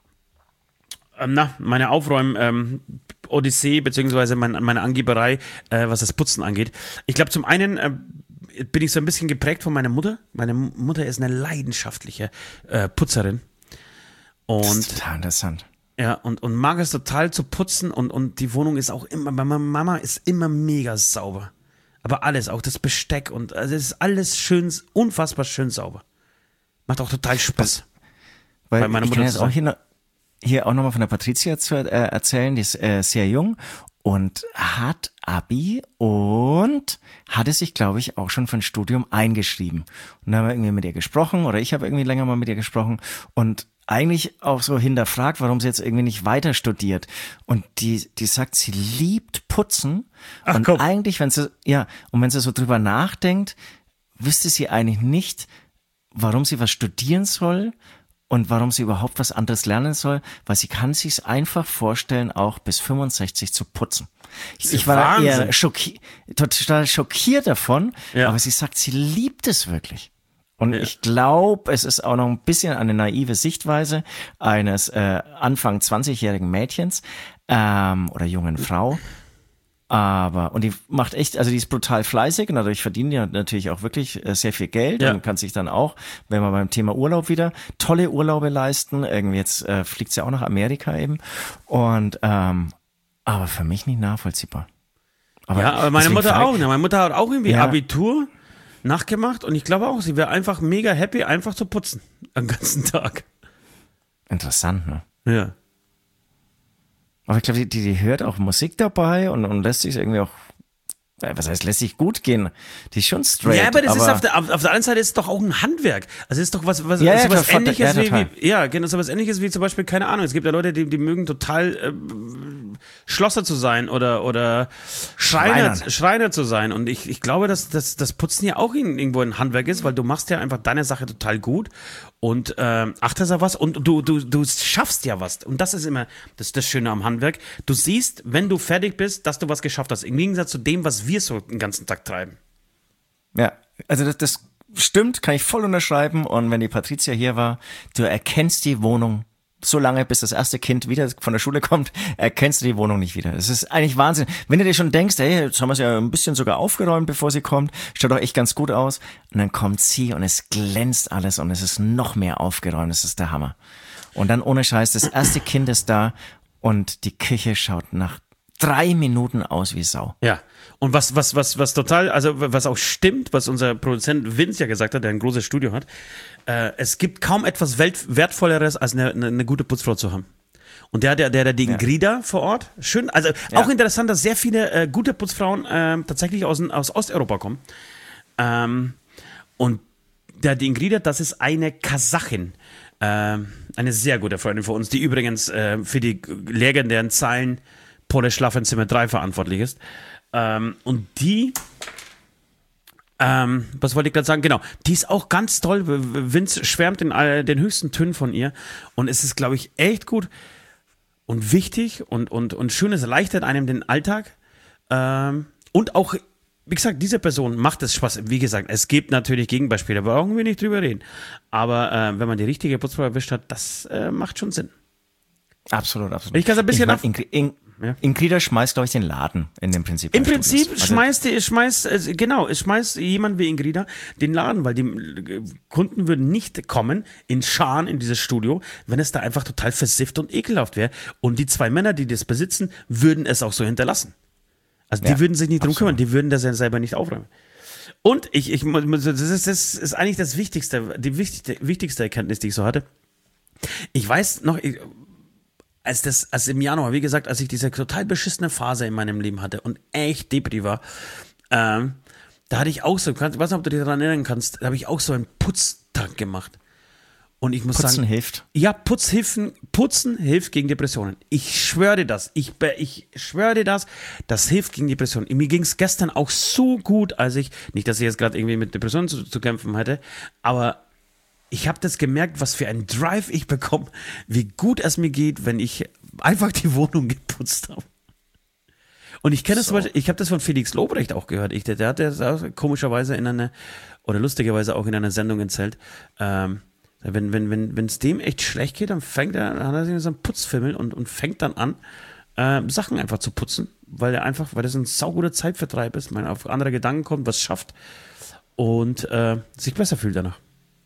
Aufräum-Odyssee, beziehungsweise meine Angeberei, was das Putzen angeht. Ich glaube, zum einen bin ich so ein bisschen geprägt von meiner Mutter. Meine Mutter ist eine leidenschaftliche Putzerin. Und das ist total interessant. Ja, und mag es total zu putzen und die Wohnung ist auch immer, meine Mama ist immer mega sauber. Aber alles, auch das Besteck und also es ist alles schön, unfassbar schön sauber. Macht auch total Spaß. Weil meine Mutter jetzt auch hier auch nochmal von der Patricia zu erzählen, die ist sehr jung und hat Abi und hatte sich, glaube ich, auch schon für ein Studium eingeschrieben. Und dann haben wir irgendwie mit ihr gesprochen oder ich habe irgendwie länger mal mit ihr gesprochen und eigentlich auch so hinterfragt, warum sie jetzt irgendwie nicht weiter studiert. Und die sagt, sie liebt Putzen. Ach, und komm. eigentlich, wenn sie so drüber nachdenkt, wüsste sie eigentlich nicht, warum sie was studieren soll und warum sie überhaupt was anderes lernen soll, weil sie kann sich's einfach vorstellen, auch bis 65 zu putzen. Ich war eher total schockiert davon, aber sie sagt, sie liebt es wirklich. Und ich glaube, es ist auch noch ein bisschen eine naive Sichtweise eines Anfang 20-jährigen Mädchens oder jungen Frau. Und die macht echt, also die ist brutal fleißig und dadurch verdienen die natürlich auch wirklich sehr viel Geld und kann sich dann auch, wenn wir beim Thema Urlaub wieder, tolle Urlaube leisten. Irgendwie jetzt fliegt sie auch nach Amerika eben. Und aber für mich nicht nachvollziehbar. Aber meine Mutter auch. Meine Mutter hat auch irgendwie Abitur nachgemacht und ich glaube auch, sie wäre einfach mega happy, einfach zu putzen am ganzen Tag. Interessant, ne? Ja. Aber ich glaube, die hört auch Musik dabei und lässt sich irgendwie auch, was heißt, lässt sich gut gehen. Die ist schon straight. Ja, aber das ist auf der anderen Seite ist es doch auch ein Handwerk. Also es ist doch was Ähnliches sowas Ähnliches wie zum Beispiel, keine Ahnung, es gibt ja Leute, die mögen total Schlosser zu sein oder Schreiner zu sein. Und ich glaube, dass das Putzen ja auch irgendwo ein Handwerk ist, weil du machst ja einfach deine Sache total gut und achtest auf was und du schaffst ja was. Und das ist immer das Schöne am Handwerk. Du siehst, wenn du fertig bist, dass du was geschafft hast. Im Gegensatz zu dem, was wir so den ganzen Tag treiben. Ja, also das stimmt, kann ich voll unterschreiben. Und wenn die Patricia hier war, du erkennst die Wohnung so lange, bis das erste Kind wieder von der Schule kommt, erkennst du die Wohnung nicht wieder. Das ist eigentlich Wahnsinn. Wenn du dir schon denkst, hey, jetzt haben wir es ja ein bisschen sogar aufgeräumt, bevor sie kommt, schaut doch echt ganz gut aus. Und dann kommt sie und es glänzt alles und es ist noch mehr aufgeräumt. Das ist der Hammer. Und dann ohne Scheiß, das erste Kind ist da und die Küche schaut nach 3 Minuten aus wie Sau. Ja. Und was total, also was auch stimmt, was unser Produzent Vince ja gesagt hat, der ein großes Studio hat, es gibt kaum etwas Wertvolleres, als eine gute Putzfrau zu haben. Und der die Ingrida vor Ort, schön, also auch interessant, dass sehr viele gute Putzfrauen tatsächlich aus Osteuropa kommen. Und die Ingrida, das ist eine Kasachin, eine sehr gute Freundin von uns, die übrigens für die legendären Zeilen Pole Schlafenzimmer 3 verantwortlich ist. Und die, was wollte ich gerade sagen? Genau, die ist auch ganz toll. Vince schwärmt in den höchsten Tönen von ihr. Und es ist, glaube ich, echt gut und wichtig und schön. Es erleichtert einem den Alltag. Und auch, wie gesagt, diese Person macht es Spaß. Wie gesagt, es gibt natürlich Gegenbeispiele, da brauchen wir nicht drüber reden. Aber wenn man die richtige Putzfrau erwischt hat, das macht schon Sinn. Absolut. Ich kann es ein bisschen Ingrida schmeißt, glaube ich, den Laden in dem Prinzip. Im Prinzip schmeißt jemand wie Ingrida den Laden, weil die Kunden würden nicht kommen in Scharen in dieses Studio, wenn es da einfach total versifft und ekelhaft wäre. Und die 2 Männer, die das besitzen, würden es auch so hinterlassen. Also die würden sich nicht drum kümmern, die würden das ja selber nicht aufräumen. Und das ist eigentlich das Wichtigste, die wichtigste Erkenntnis, die ich so hatte. Ich weiß noch, als im Januar, wie gesagt, als ich diese total beschissene Phase in meinem Leben hatte und echt Depri war, da hatte ich auch so, ich weiß nicht, ob du dich daran erinnern kannst, da habe ich auch so einen Putztag gemacht. Und ich muss sagen. Putzen hilft. Ja, Putzen hilft gegen Depressionen. Ich schwöre dir das. Ich schwöre dir das. Das hilft gegen Depressionen. Mir ging es gestern auch so gut, nicht, dass ich jetzt gerade irgendwie mit Depressionen zu kämpfen hätte, aber ich habe das gemerkt, was für einen Drive ich bekomme, wie gut es mir geht, wenn ich einfach die Wohnung geputzt habe. Und ich kenne das zum Beispiel, ich habe das von Felix Lobrecht auch gehört. Der hat das auch komischerweise lustigerweise auch in einer Sendung erzählt. Wenn es dem echt schlecht geht, dann hat er sich so einen Putzfimmel und fängt dann an, Sachen einfach zu putzen, weil das ein sauguter Zeitvertreib ist, man auf andere Gedanken kommt, was schafft und sich besser fühlt danach.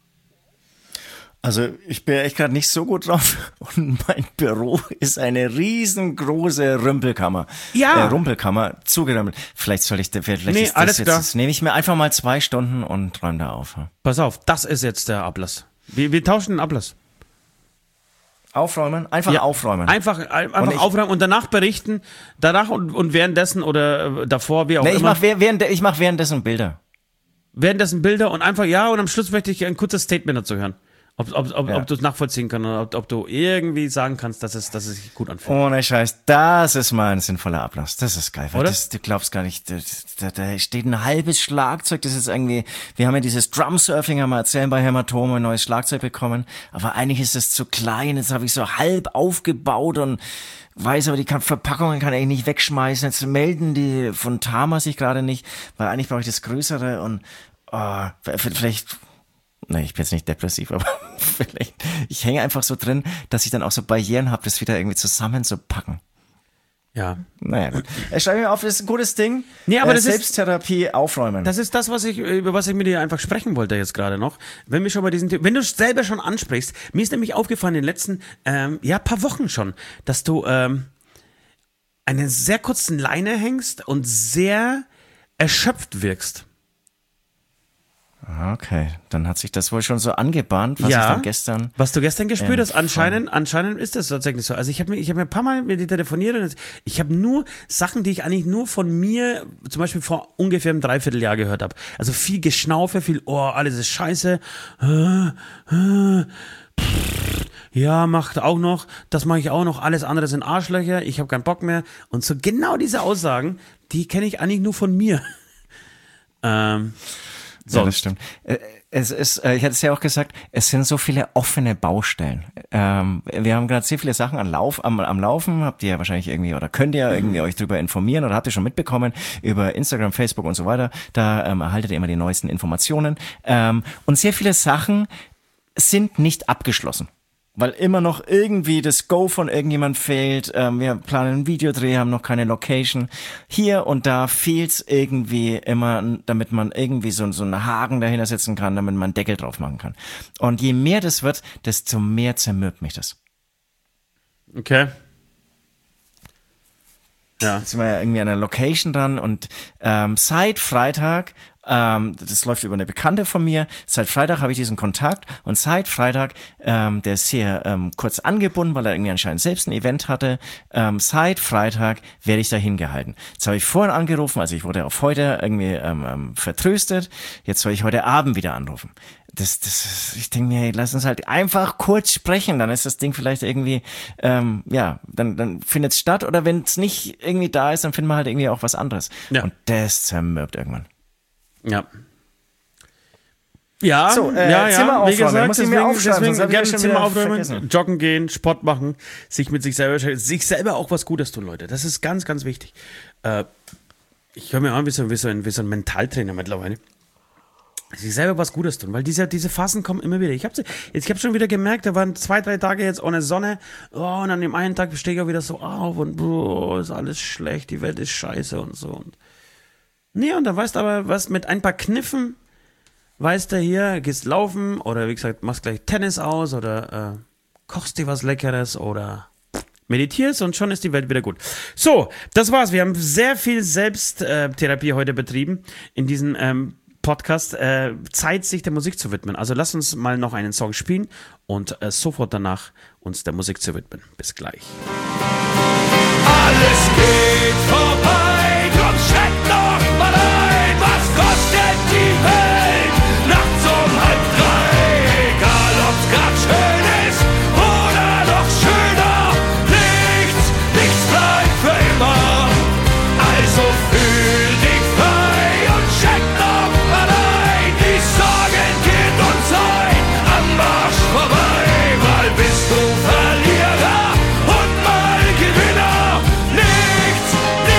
Also ich bin echt gerade nicht so gut drauf und mein Büro ist eine riesengroße Rumpelkammer. Ja. Rumpelkammer, zugerümpelt. Vielleicht soll ich, das nehme ich mir einfach mal 2 Stunden und räume da auf. Pass auf, das ist jetzt der Ablass. Wir tauschen den Ablass. Aufräumen? Aufräumen. Einfach aufräumen und danach berichten, und währenddessen oder davor, wie auch immer. Ich mach währenddessen Bilder. Währenddessen Bilder und einfach, und am Schluss möchte ich ein kurzes Statement dazu hören. Ob du es nachvollziehen kannst oder ob du irgendwie sagen kannst, dass es sich gut anfühlt. Ohne Scheiß, das ist mal ein sinnvoller Ablass. Das ist geil. Weil Oder? du glaubst gar nicht, da steht ein halbes Schlagzeug, das ist irgendwie, wir haben ja dieses Drumsurfing, haben wir erzählt bei Hämatome, ein neues Schlagzeug bekommen, aber eigentlich ist es zu klein, jetzt habe ich so halb aufgebaut und weiß aber, die Verpackungen kann ich nicht wegschmeißen, jetzt melden die von Tama sich gerade nicht, weil eigentlich brauche ich das Größere und vielleicht... Nee, ich bin jetzt nicht depressiv, aber vielleicht, ich hänge einfach so drin, dass ich dann auch so Barrieren habe, das wieder irgendwie zusammenzupacken. Ja. Naja, gut. Schreibe mir auf, das ist ein gutes Ding. Nee, aber das Selbsttherapie aufräumen. Das ist das, über was ich mit dir einfach sprechen wollte jetzt gerade noch. Wenn du es selber schon ansprichst, mir ist nämlich aufgefallen in den letzten, paar Wochen schon, dass du einen sehr kurzen Leine hängst und sehr erschöpft wirkst. Okay, dann hat sich das wohl schon so angebahnt, was du gestern gespürt hast. Anscheinend ist das tatsächlich so. Also ich habe mir ein paar Mal mit dir telefoniert und ich habe nur Sachen, die ich eigentlich nur von mir, zum Beispiel vor ungefähr einem Dreivierteljahr gehört habe. Also viel Geschnaufe, alles ist scheiße. Ja, macht auch noch, das mache ich auch noch, alles andere sind Arschlöcher, ich habe keinen Bock mehr. Und so genau diese Aussagen, die kenne ich eigentlich nur von mir. Ja, das stimmt. Es ist, ich hatte es ja auch gesagt, es sind so viele offene Baustellen. Wir haben gerade sehr viele Sachen am Laufen, habt ihr ja wahrscheinlich irgendwie oder könnt ihr irgendwie euch drüber informieren oder habt ihr schon mitbekommen über Instagram, Facebook und so weiter. Da erhaltet ihr immer die neuesten Informationen. Und sehr viele Sachen sind nicht abgeschlossen. Weil immer noch irgendwie das Go von irgendjemand fehlt. Wir planen einen Videodreh, haben noch keine Location. Hier und da fehlt's irgendwie immer, damit man irgendwie so einen Haken dahinter setzen kann, damit man einen Deckel drauf machen kann. Und je mehr das wird, desto mehr zermürbt mich das. Okay. Ja. Jetzt sind wir ja irgendwie an einer Location dran und seit Freitag, das läuft über eine Bekannte von mir, seit Freitag habe ich diesen Kontakt und seit Freitag, der ist hier kurz angebunden, weil er irgendwie anscheinend selbst ein Event hatte, seit Freitag werde ich da hingehalten. Jetzt habe ich vorhin angerufen, also ich wurde auf heute irgendwie vertröstet, jetzt soll ich heute Abend wieder anrufen. Ich denke mir, hey, lass uns halt einfach kurz sprechen, dann ist das Ding vielleicht irgendwie, dann findet es statt oder wenn es nicht irgendwie da ist, dann finden wir halt irgendwie auch was anderes. Ja. Und das zermürbt irgendwann. Ja. Ja, so, Zimmer wie gesagt, muss ich mir aufschreiben, deswegen gerne Zimmer aufräumen, joggen gehen, Sport machen, sich selber auch was Gutes tun, Leute. Das ist ganz, ganz wichtig. Ich höre mir an wie so ein Mentaltrainer mittlerweile. Sich selber was Gutes tun, weil diese Phasen kommen immer wieder. Ich hab schon wieder gemerkt, da waren 2-3 Tage jetzt ohne Sonne, und an dem einen Tag stehe ich auch wieder so auf und ist alles schlecht, die Welt ist scheiße und so. Und dann weißt du aber, was mit ein paar Kniffen, weißt du hier, gehst laufen oder wie gesagt, machst gleich Tennis aus oder kochst dir was Leckeres oder meditierst und schon ist die Welt wieder gut. So, das war's. Wir haben sehr viel Selbsttherapie heute betrieben in diesem Podcast. Zeit, sich der Musik zu widmen. Also lass uns mal noch einen Song spielen und sofort danach uns der Musik zu widmen. Bis gleich. Alles geht vorbei, drum steck doch mal ein. Was kostet die Welt? Nachts um 2:30. Egal ob's grad schön ist oder noch schöner. Nichts bleibt für immer. Also fühl dich frei und check noch mal ein. Die Sorgen gehen uns ein, am Marsch vorbei. Mal bist du Verlierer und mal Gewinner. Nichts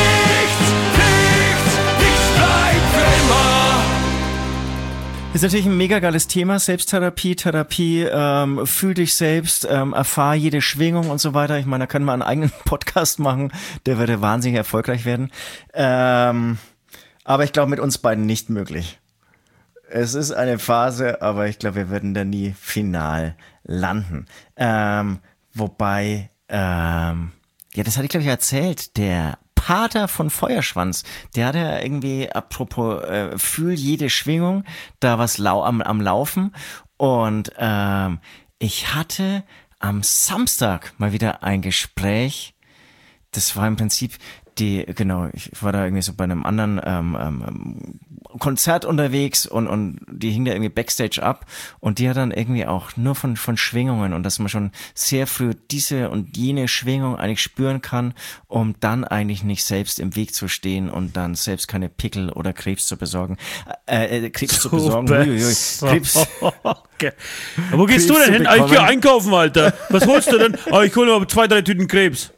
bleibt für immer. Ist natürlich ein mega geiles Thema, Selbsttherapie, Therapie, fühl dich selbst, erfahr jede Schwingung und so weiter. Ich meine, da können wir einen eigenen Podcast machen, der würde wahnsinnig erfolgreich werden. Aber ich glaube, mit uns beiden nicht möglich. Es ist eine Phase, aber ich glaube, wir würden da nie final landen. Wobei, das hatte ich, glaube ich, erzählt, der Pater von Feuerschwanz, der hat ja irgendwie, apropos, fühl jede Schwingung, da was am Laufen. Und ich hatte am Samstag mal wieder ein Gespräch. Das war im Prinzip genau, ich war da irgendwie so bei einem anderen Konzert unterwegs und die hing da irgendwie Backstage ab und die hat dann irgendwie auch nur von Schwingungen und dass man schon sehr früh diese und jene Schwingung eigentlich spüren kann, um dann eigentlich nicht selbst im Weg zu stehen und dann selbst keine Pickel oder Krebs zu besorgen. Krebs zu besorgen. Krebs. Okay. Wo gehst du denn hin? Ich gehe einkaufen, Alter. Was holst du denn? Ich hole mir 2-3 Tüten Krebs.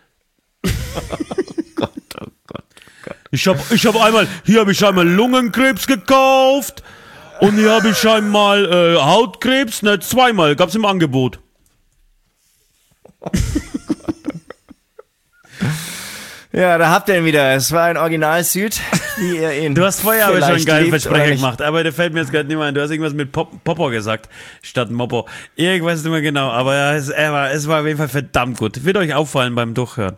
Oh Gott. Ich hab einmal Lungenkrebs gekauft und hier habe ich einmal Hautkrebs, ne, zweimal, gab's im Angebot. Ja, da habt ihr ihn wieder. Es war ein Original Süd, wie ihr ihn. Du hast vorher aber schon einen geilen liebt, Versprecher gemacht, aber der fällt mir jetzt gerade nicht mehr ein. Du hast irgendwas mit Popo gesagt, statt Moppo. Irgendwas nicht mehr genau, aber ja, es war auf jeden Fall verdammt gut. Wird euch auffallen beim Durchhören.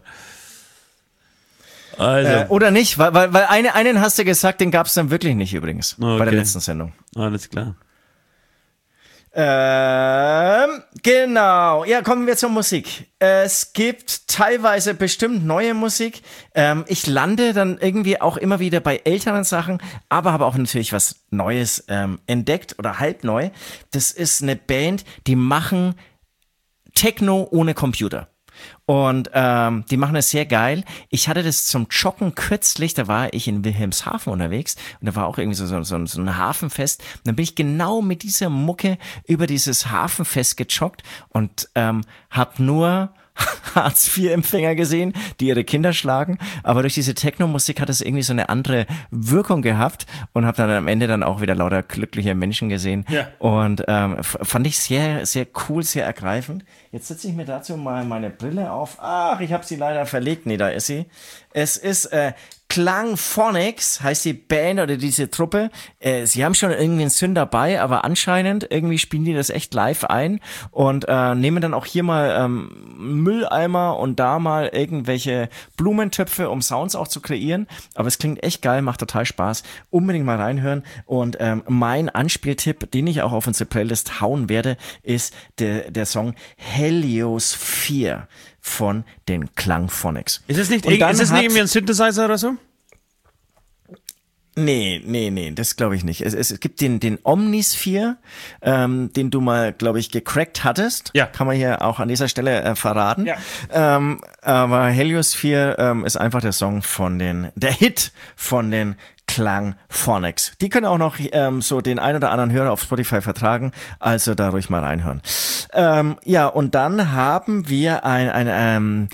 Also. Oder nicht, weil einen hast du gesagt, den gab's dann wirklich nicht übrigens, Okay. bei der letzten Sendung. Alles klar. Genau. Ja, kommen wir zur Musik. Es gibt teilweise bestimmt neue Musik. Ich lande dann irgendwie auch immer wieder bei älteren Sachen, aber habe auch natürlich was Neues entdeckt oder halb neu. Das ist eine Band, die machen Techno ohne Computer. Und die machen das sehr geil. Ich hatte das zum Joggen kürzlich, da war ich in Wilhelmshaven unterwegs und da war auch irgendwie so ein Hafenfest. Und dann bin ich genau mit dieser Mucke über dieses Hafenfest gejoggt und hab nur Hartz-IV-Empfänger gesehen, die ihre Kinder schlagen, aber durch diese Techno-Musik hat es irgendwie so eine andere Wirkung gehabt und habe dann am Ende dann auch wieder lauter glückliche Menschen gesehen und fand ich sehr, sehr cool, sehr ergreifend. Jetzt setze ich mir dazu mal meine Brille auf. Ach, ich habe sie leider verlegt. Nee, da ist sie. Es ist Klangphonics, heißt die Band oder diese Truppe. Sie haben schon irgendwie einen Sinn dabei, aber anscheinend irgendwie spielen die das echt live ein und nehmen dann auch hier mal Mülleimer und da mal irgendwelche Blumentöpfe, um Sounds auch zu kreieren. Aber es klingt echt geil, macht total Spaß. Unbedingt mal reinhören. Und mein Anspieltipp, den ich auch auf unsere Playlist hauen werde, ist der Song Helios 4 von den Klangphonics. Ist es nicht irgendwie ein Synthesizer oder so? Nee, das glaube ich nicht. Es gibt den Omnisphere, den du mal, glaube ich, gecrackt hattest. Ja. Kann man hier auch an dieser Stelle verraten. Ja. Aber Heliosphere ist einfach der Hit von den Klangphonics. Die können auch noch so den ein oder anderen Hörer auf Spotify vertragen, also da ruhig mal reinhören. Ja, und dann haben wir eine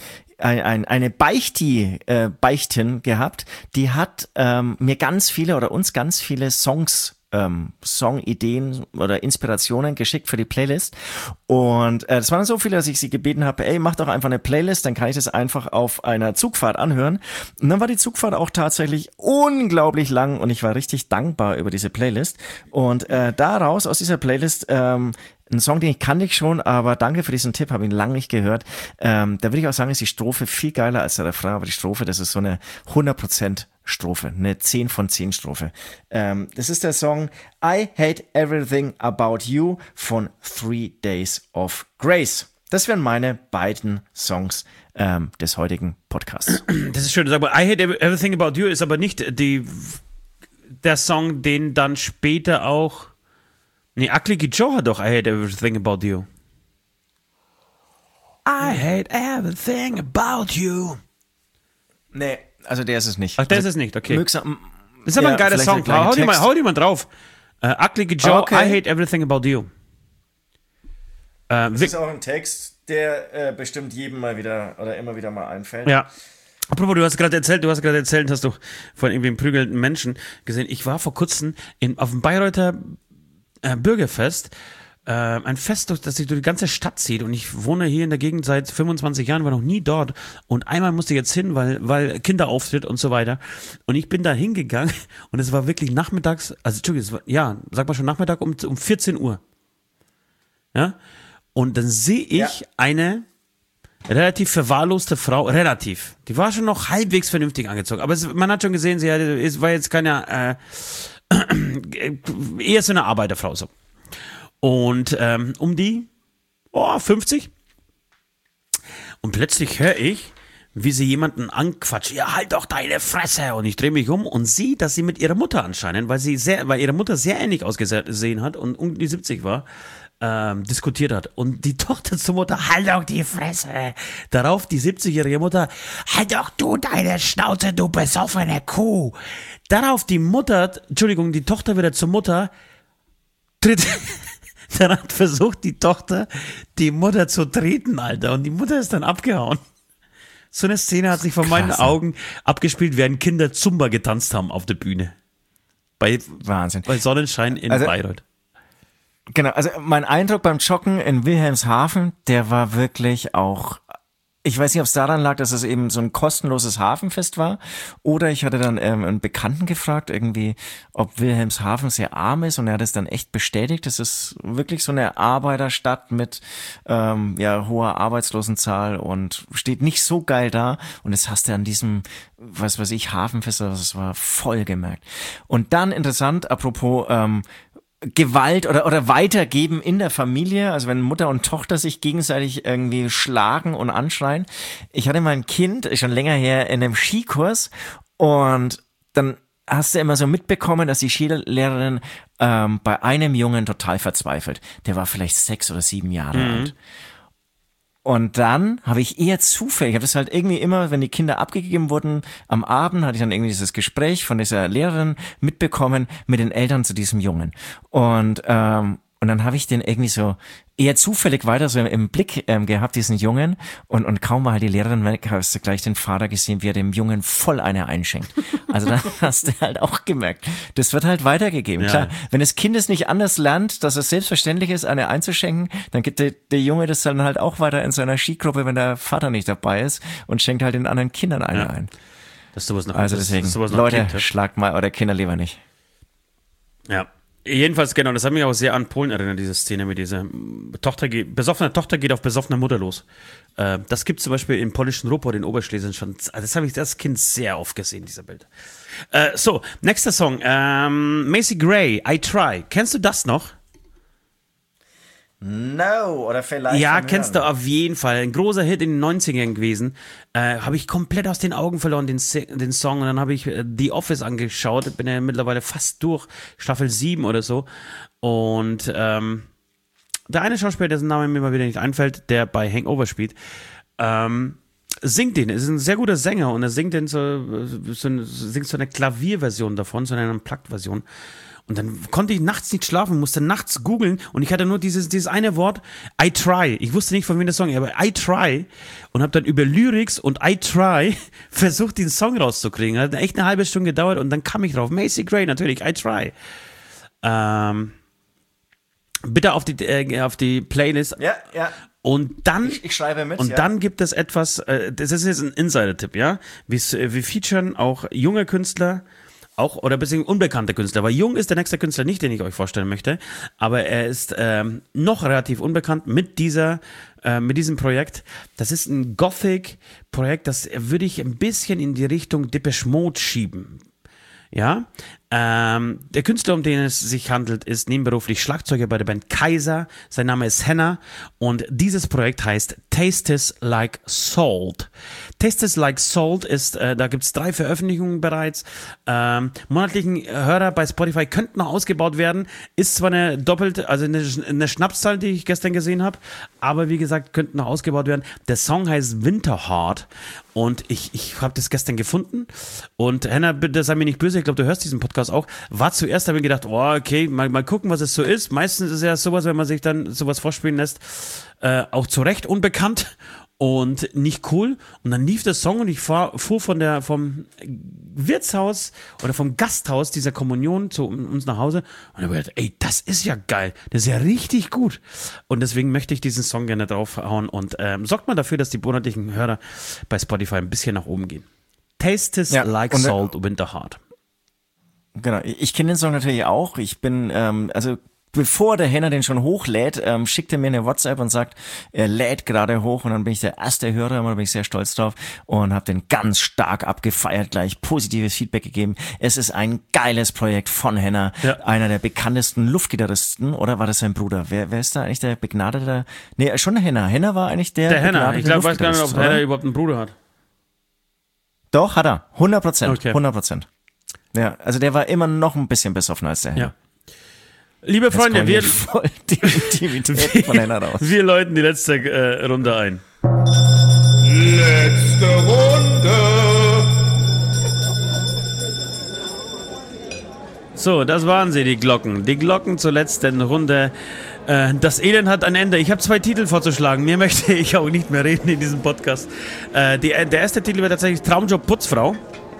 Beichtin gehabt, die hat mir uns ganz viele Songideen oder Inspirationen geschickt für die Playlist und das waren so viele, dass ich sie gebeten habe, ey, mach doch einfach eine Playlist, dann kann ich das einfach auf einer Zugfahrt anhören und dann war die Zugfahrt auch tatsächlich unglaublich lang und ich war richtig dankbar über diese Playlist und daraus, aus dieser Playlist, ein Song, den kannte ich schon, aber danke für diesen Tipp, habe ihn lange nicht gehört. Da würde ich auch sagen, ist die Strophe viel geiler als der Refrain, aber die Strophe, das ist so eine 100% Strophe, eine 10 von 10 Strophe. Das ist der Song I Hate Everything About You von 3 Days of Grace. Das wären meine beiden Songs des heutigen Podcasts. Das ist schön, aber I Hate Everything About You ist aber nicht der Song, den dann später auch Ugly Kid Joe hat doch I Hate Everything About You. I hate everything about you. Nee, also der ist es nicht. Ach, der ist es nicht, okay. Das ist aber ein geiler Song. Hau die mal drauf. Ugly Kid Joe, okay. I Hate Everything About You. Das ist auch ein Text, der bestimmt jedem mal wieder oder immer wieder mal einfällt. Ja. Apropos, du hast gerade erzählt, hast du von irgendwie einem prügelnden Menschen gesehen. Ich war vor kurzem auf dem Bayreuther Bürgerfest, ein Fest, das sich durch die ganze Stadt zieht und ich wohne hier in der Gegend seit 25 Jahren, war noch nie dort und einmal musste ich jetzt hin, weil Kinderauftritt und so weiter und ich bin da hingegangen und es war wirklich nachmittags, also Entschuldigung, sag mal schon Nachmittag um 14 Uhr. Ja, und dann sehe ich eine relativ verwahrloste Frau, die war schon noch halbwegs vernünftig angezogen, aber man hat schon gesehen, war jetzt keine eher so eine Arbeiterfrau so. Und um die 50. Und plötzlich höre ich, wie sie jemanden anquatscht. Ja, halt doch deine Fresse. Und ich drehe mich um und sehe, dass sie mit ihrer Mutter anscheinend, weil ihre Mutter sehr ähnlich ausgesehen hat und um die 70 war, diskutiert hat. Und die Tochter zur Mutter, halt doch die Fresse. Darauf die 70-jährige Mutter, halt doch du deine Schnauze, du besoffene Kuh. Darauf die Tochter wieder zur Mutter, dann hat versucht die Tochter, die Mutter zu treten, Alter. Und die Mutter ist dann abgehauen. So eine Szene hat sich vor meinen Augen abgespielt, während Kinder Zumba getanzt haben auf der Bühne. Wahnsinn. Bei Sonnenschein in Bayreuth. Genau, also mein Eindruck beim Joggen in Wilhelmshaven, der war wirklich auch, ich weiß nicht, ob es daran lag, dass es eben so ein kostenloses Hafenfest war, oder ich hatte dann einen Bekannten gefragt, irgendwie, ob Wilhelmshaven sehr arm ist, und er hat es dann echt bestätigt. Das ist wirklich so eine Arbeiterstadt mit hoher Arbeitslosenzahl und steht nicht so geil da, und das hast du an diesem, was weiß ich, Hafenfest, das war voll gemerkt. Und dann interessant, apropos Gewalt oder weitergeben in der Familie, also wenn Mutter und Tochter sich gegenseitig irgendwie schlagen und anschreien. Ich hatte mal ein Kind, schon länger her, in einem Skikurs, und dann hast du immer so mitbekommen, dass die Skilehrerin bei einem Jungen total verzweifelt. Der war vielleicht 6 oder 7 Jahre alt. Und dann habe ich eher zufällig, ich habe das halt irgendwie immer, wenn die Kinder abgegeben wurden, am Abend hatte ich dann irgendwie dieses Gespräch von dieser Lehrerin mitbekommen mit den Eltern zu diesem Jungen. Und dann habe ich den irgendwie so eher zufällig weiter so im Blick gehabt, diesen Jungen. Und kaum war halt die Lehrerin weg, hast du gleich den Vater gesehen, wie er dem Jungen voll eine einschenkt. Also da hast du halt auch gemerkt, das wird halt weitergegeben. Ja. Klar, wenn das Kind es nicht anders lernt, dass es selbstverständlich ist, eine einzuschenken, dann gibt der Junge das dann halt auch weiter in seiner Skigruppe, wenn der Vater nicht dabei ist, und schenkt halt den anderen Kindern eine ein. Dass sowas noch, also deswegen, Leute, schlagt mal eure Kinder lieber nicht. Ja. Jedenfalls, genau, das hat mich auch sehr an Polen erinnert, diese Szene mit dieser besoffene Tochter geht auf besoffene Mutter los. Das gibt es zum Beispiel im polnischen Ruppert in Oberschlesien schon. Das habe ich das Kind sehr oft gesehen, dieser Bild. So, nächster Song. Macy Gray, I Try. Kennst du das noch? No, oder vielleicht. Ja, kennst du auf jeden Fall. Ein großer Hit in den 90ern gewesen. Habe ich komplett aus den Augen verloren, den Song. Und dann habe ich The Office angeschaut. Bin ja mittlerweile fast durch, Staffel 7 oder so. Und der eine Schauspieler, dessen Name mir mal wieder nicht einfällt, der bei Hangover spielt, singt den. Ist ein sehr guter Sänger, und er singt den singt so eine Klavierversion davon, so eine Unplugged-Version. Und dann konnte ich nachts nicht schlafen, musste nachts googeln, und ich hatte nur dieses eine Wort, I try. Ich wusste nicht, von wem der Song ist, aber I try, und habe dann über Lyrics und I try versucht, den Song rauszukriegen. Hat echt eine halbe Stunde gedauert, und dann kam ich drauf. Macy Gray, natürlich, I try. Bitte auf die Playlist. Ja. Und dann, ich schreibe mit. Und dann gibt es etwas, das ist jetzt ein Insider-Tipp, ja. Wir featuren auch junge Künstler, oder beziehungsweise unbekannte Künstler, weil jung ist der nächste Künstler nicht, den ich euch vorstellen möchte, aber er ist noch relativ unbekannt mit diesem Projekt. Das ist ein Gothic-Projekt, das würde ich ein bisschen in die Richtung Depeche Mode schieben. Ja, der Künstler, um den es sich handelt, ist nebenberuflich Schlagzeuger bei der Band Kaiser. Sein Name ist Henna, und dieses Projekt heißt Tastes Like Salt. Tastes Like Salt ist, da gibt's 3 Veröffentlichungen bereits. Monatlichen Hörer bei Spotify könnten noch ausgebaut werden. Ist zwar eine Schnapszahl, die ich gestern gesehen habe, aber wie gesagt, könnten noch ausgebaut werden. Der Song heißt Winterheart, und ich habe das gestern gefunden. Und Henna, bitte sei mir nicht böse, ich glaube, du hörst diesen Podcast auch. War zuerst, habe ich gedacht, okay, mal gucken, was es so ist. Meistens ist ja sowas, wenn man sich dann sowas vorspielen lässt, auch zu Recht unbekannt und nicht cool. Und dann lief der Song, und ich fuhr vom Wirtshaus oder vom Gasthaus dieser Kommunion zu uns nach Hause, und habe gedacht, ey, das ist ja geil, das ist ja richtig gut. Und deswegen möchte ich diesen Song gerne draufhauen, und sorgt mal dafür, dass die monatlichen Hörer bei Spotify ein bisschen nach oben gehen. Tastes Like Salt, Winterheart. Genau, ich kenne den Song natürlich auch. Ich bin, bevor der Henner den schon hochlädt, schickt er mir eine WhatsApp und sagt, er lädt gerade hoch, und dann bin ich der erste Hörer, und da bin ich sehr stolz drauf und habe den ganz stark abgefeiert, gleich positives Feedback gegeben. Es ist ein geiles Projekt von Henner, einer der bekanntesten Luftgitarristen, oder war das sein Bruder? Wer ist da eigentlich der begnadete? Nee, schon der Henner. Henner war eigentlich der Henner. Ich glaube, weiß gar nicht, ob Henner überhaupt einen Bruder hat. Doch, hat er. 100%. Okay. 100%. Ja, also der war immer noch ein bisschen besoffen als der Henner. Ja. Liebe Freunde, wir, voll die Intimität von Henner raus. wir läuten die letzte Runde ein. Letzte Runde. So, das waren sie, die Glocken. Die Glocken zur letzten Runde. Das Elend hat ein Ende. Ich habe 2 Titel vorzuschlagen. Mehr möchte ich auch nicht mehr reden in diesem Podcast. Der erste Titel wäre tatsächlich Traumjob Putzfrau.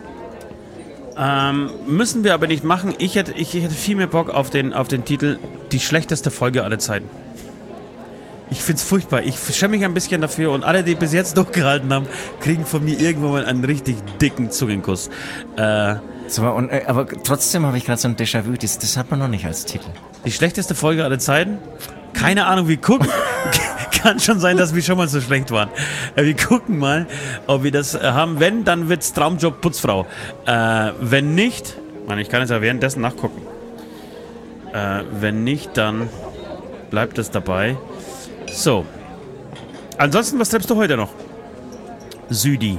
Müssen wir aber nicht machen. Ich hätte viel mehr Bock auf den Titel Die schlechteste Folge aller Zeiten. Ich find's furchtbar. Ich schäme mich ein bisschen dafür und alle, die bis jetzt durchgehalten haben, kriegen von mir irgendwann mal einen richtig dicken Zungenkuss. So, aber trotzdem habe ich gerade so ein Déjà-vu. Das hat man noch nicht als Titel. Die schlechteste Folge aller Zeiten? Keine Ahnung, wir gucken. Kann schon sein, dass wir schon mal so schlecht waren. Wir gucken mal, ob wir das haben. Wenn, dann wird's Traumjob Putzfrau. Wenn nicht, ich kann jetzt ja währenddessen nachgucken. Wenn nicht, dann bleibt es dabei. So. Ansonsten, was treibst du heute noch? Südi.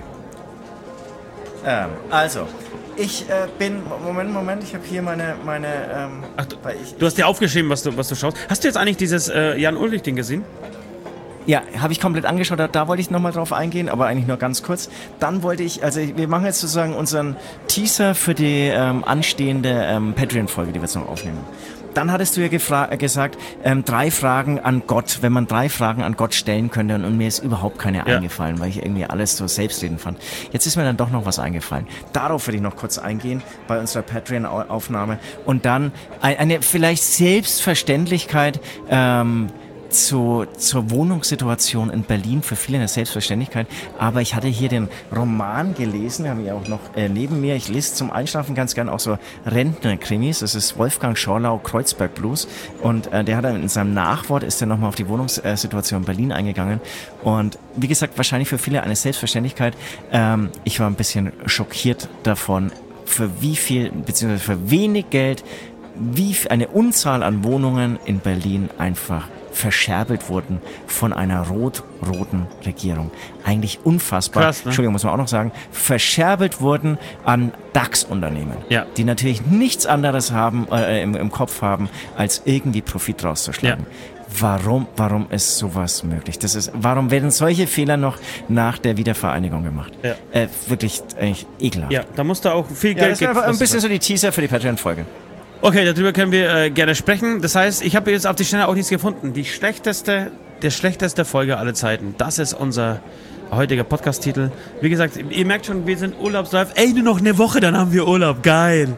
Also, ich bin, Moment, ich habe hier meine Ach, du hast dir aufgeschrieben, was du schaust. Hast du jetzt eigentlich dieses Jan-Ulrich-Ding gesehen? Ja, habe ich komplett angeschaut, da wollte ich nochmal drauf eingehen, aber eigentlich nur ganz kurz. Dann wollte ich, also wir machen jetzt sozusagen unseren Teaser für die anstehende Patreon-Folge, die wir jetzt noch aufnehmen. Dann hattest du ja gesagt, 3 Fragen an Gott, wenn man 3 Fragen an Gott stellen könnte, und mir ist überhaupt keine eingefallen, weil ich irgendwie alles so selbstredend fand. Jetzt ist mir dann doch noch was eingefallen. Darauf will ich noch kurz eingehen bei unserer Patreon-Aufnahme und dann eine vielleicht Selbstverständlichkeit zur Wohnungssituation in Berlin, für viele eine Selbstverständlichkeit, aber ich hatte hier den Roman gelesen, habe ich auch noch neben mir, ich lese zum Einschlafen ganz gern auch so Rentner-Krimis, das ist Wolfgang Schorlau, Kreuzberg Blues, und der hat in seinem Nachwort, ist er nochmal auf die Wohnungssituation in Berlin eingegangen und wie gesagt, wahrscheinlich für viele eine Selbstverständlichkeit, ich war ein bisschen schockiert davon, für wie viel, beziehungsweise für wenig Geld, wie eine Unzahl an Wohnungen in Berlin einfach verscherbelt wurden von einer rot-roten Regierung. Eigentlich unfassbar. Krass, ne? Entschuldigung, muss man auch noch sagen. Verscherbelt wurden an DAX-Unternehmen, die natürlich nichts anderes haben im Kopf haben, als irgendwie Profit rauszuschlagen. Ja. Warum ist sowas möglich? Warum werden solche Fehler noch nach der Wiedervereinigung gemacht? Ja. Wirklich eigentlich ekelhaft. Ja, da musst du auch viel Geld geben. Das ist ein bisschen so die Teaser für die Patreon-Folge. Okay, darüber können wir gerne sprechen. Das heißt, ich habe jetzt auf die Schnelle auch nichts gefunden. Der schlechteste Folge aller Zeiten. Das ist unser heutiger Podcast-Titel. Wie gesagt, ihr merkt schon, wir sind urlaubsreif. Ey, nur noch eine Woche, dann haben wir Urlaub. Geil.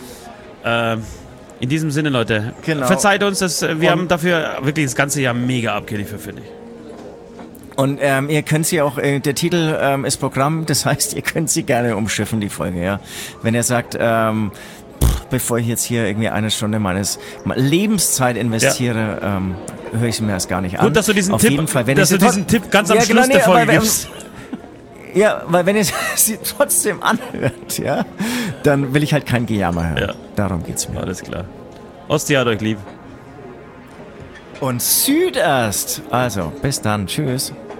In diesem Sinne, Leute, verzeiht uns, wir haben dafür wirklich das ganze Jahr mega abgeliefert, finde ich. Und ihr könnt sie auch, der Titel ist Programm, das heißt, ihr könnt sie gerne umschiffen, die Folge, ja. Wenn ihr sagt, bevor ich jetzt hier irgendwie eine Stunde meines Lebenszeit investiere, höre ich sie mir erst gar nicht an. Gut, dass du diesen Auf jeden Fall, wenn diesen Tipp ganz am Schluss der Folge gibst. Ja, weil wenn ihr sie trotzdem anhört, ja, dann will ich halt kein Gejammer hören. Ja. Darum geht's mir. Alles klar. Ostsee hat euch lieb. Und Südast. Also, bis dann. Tschüss.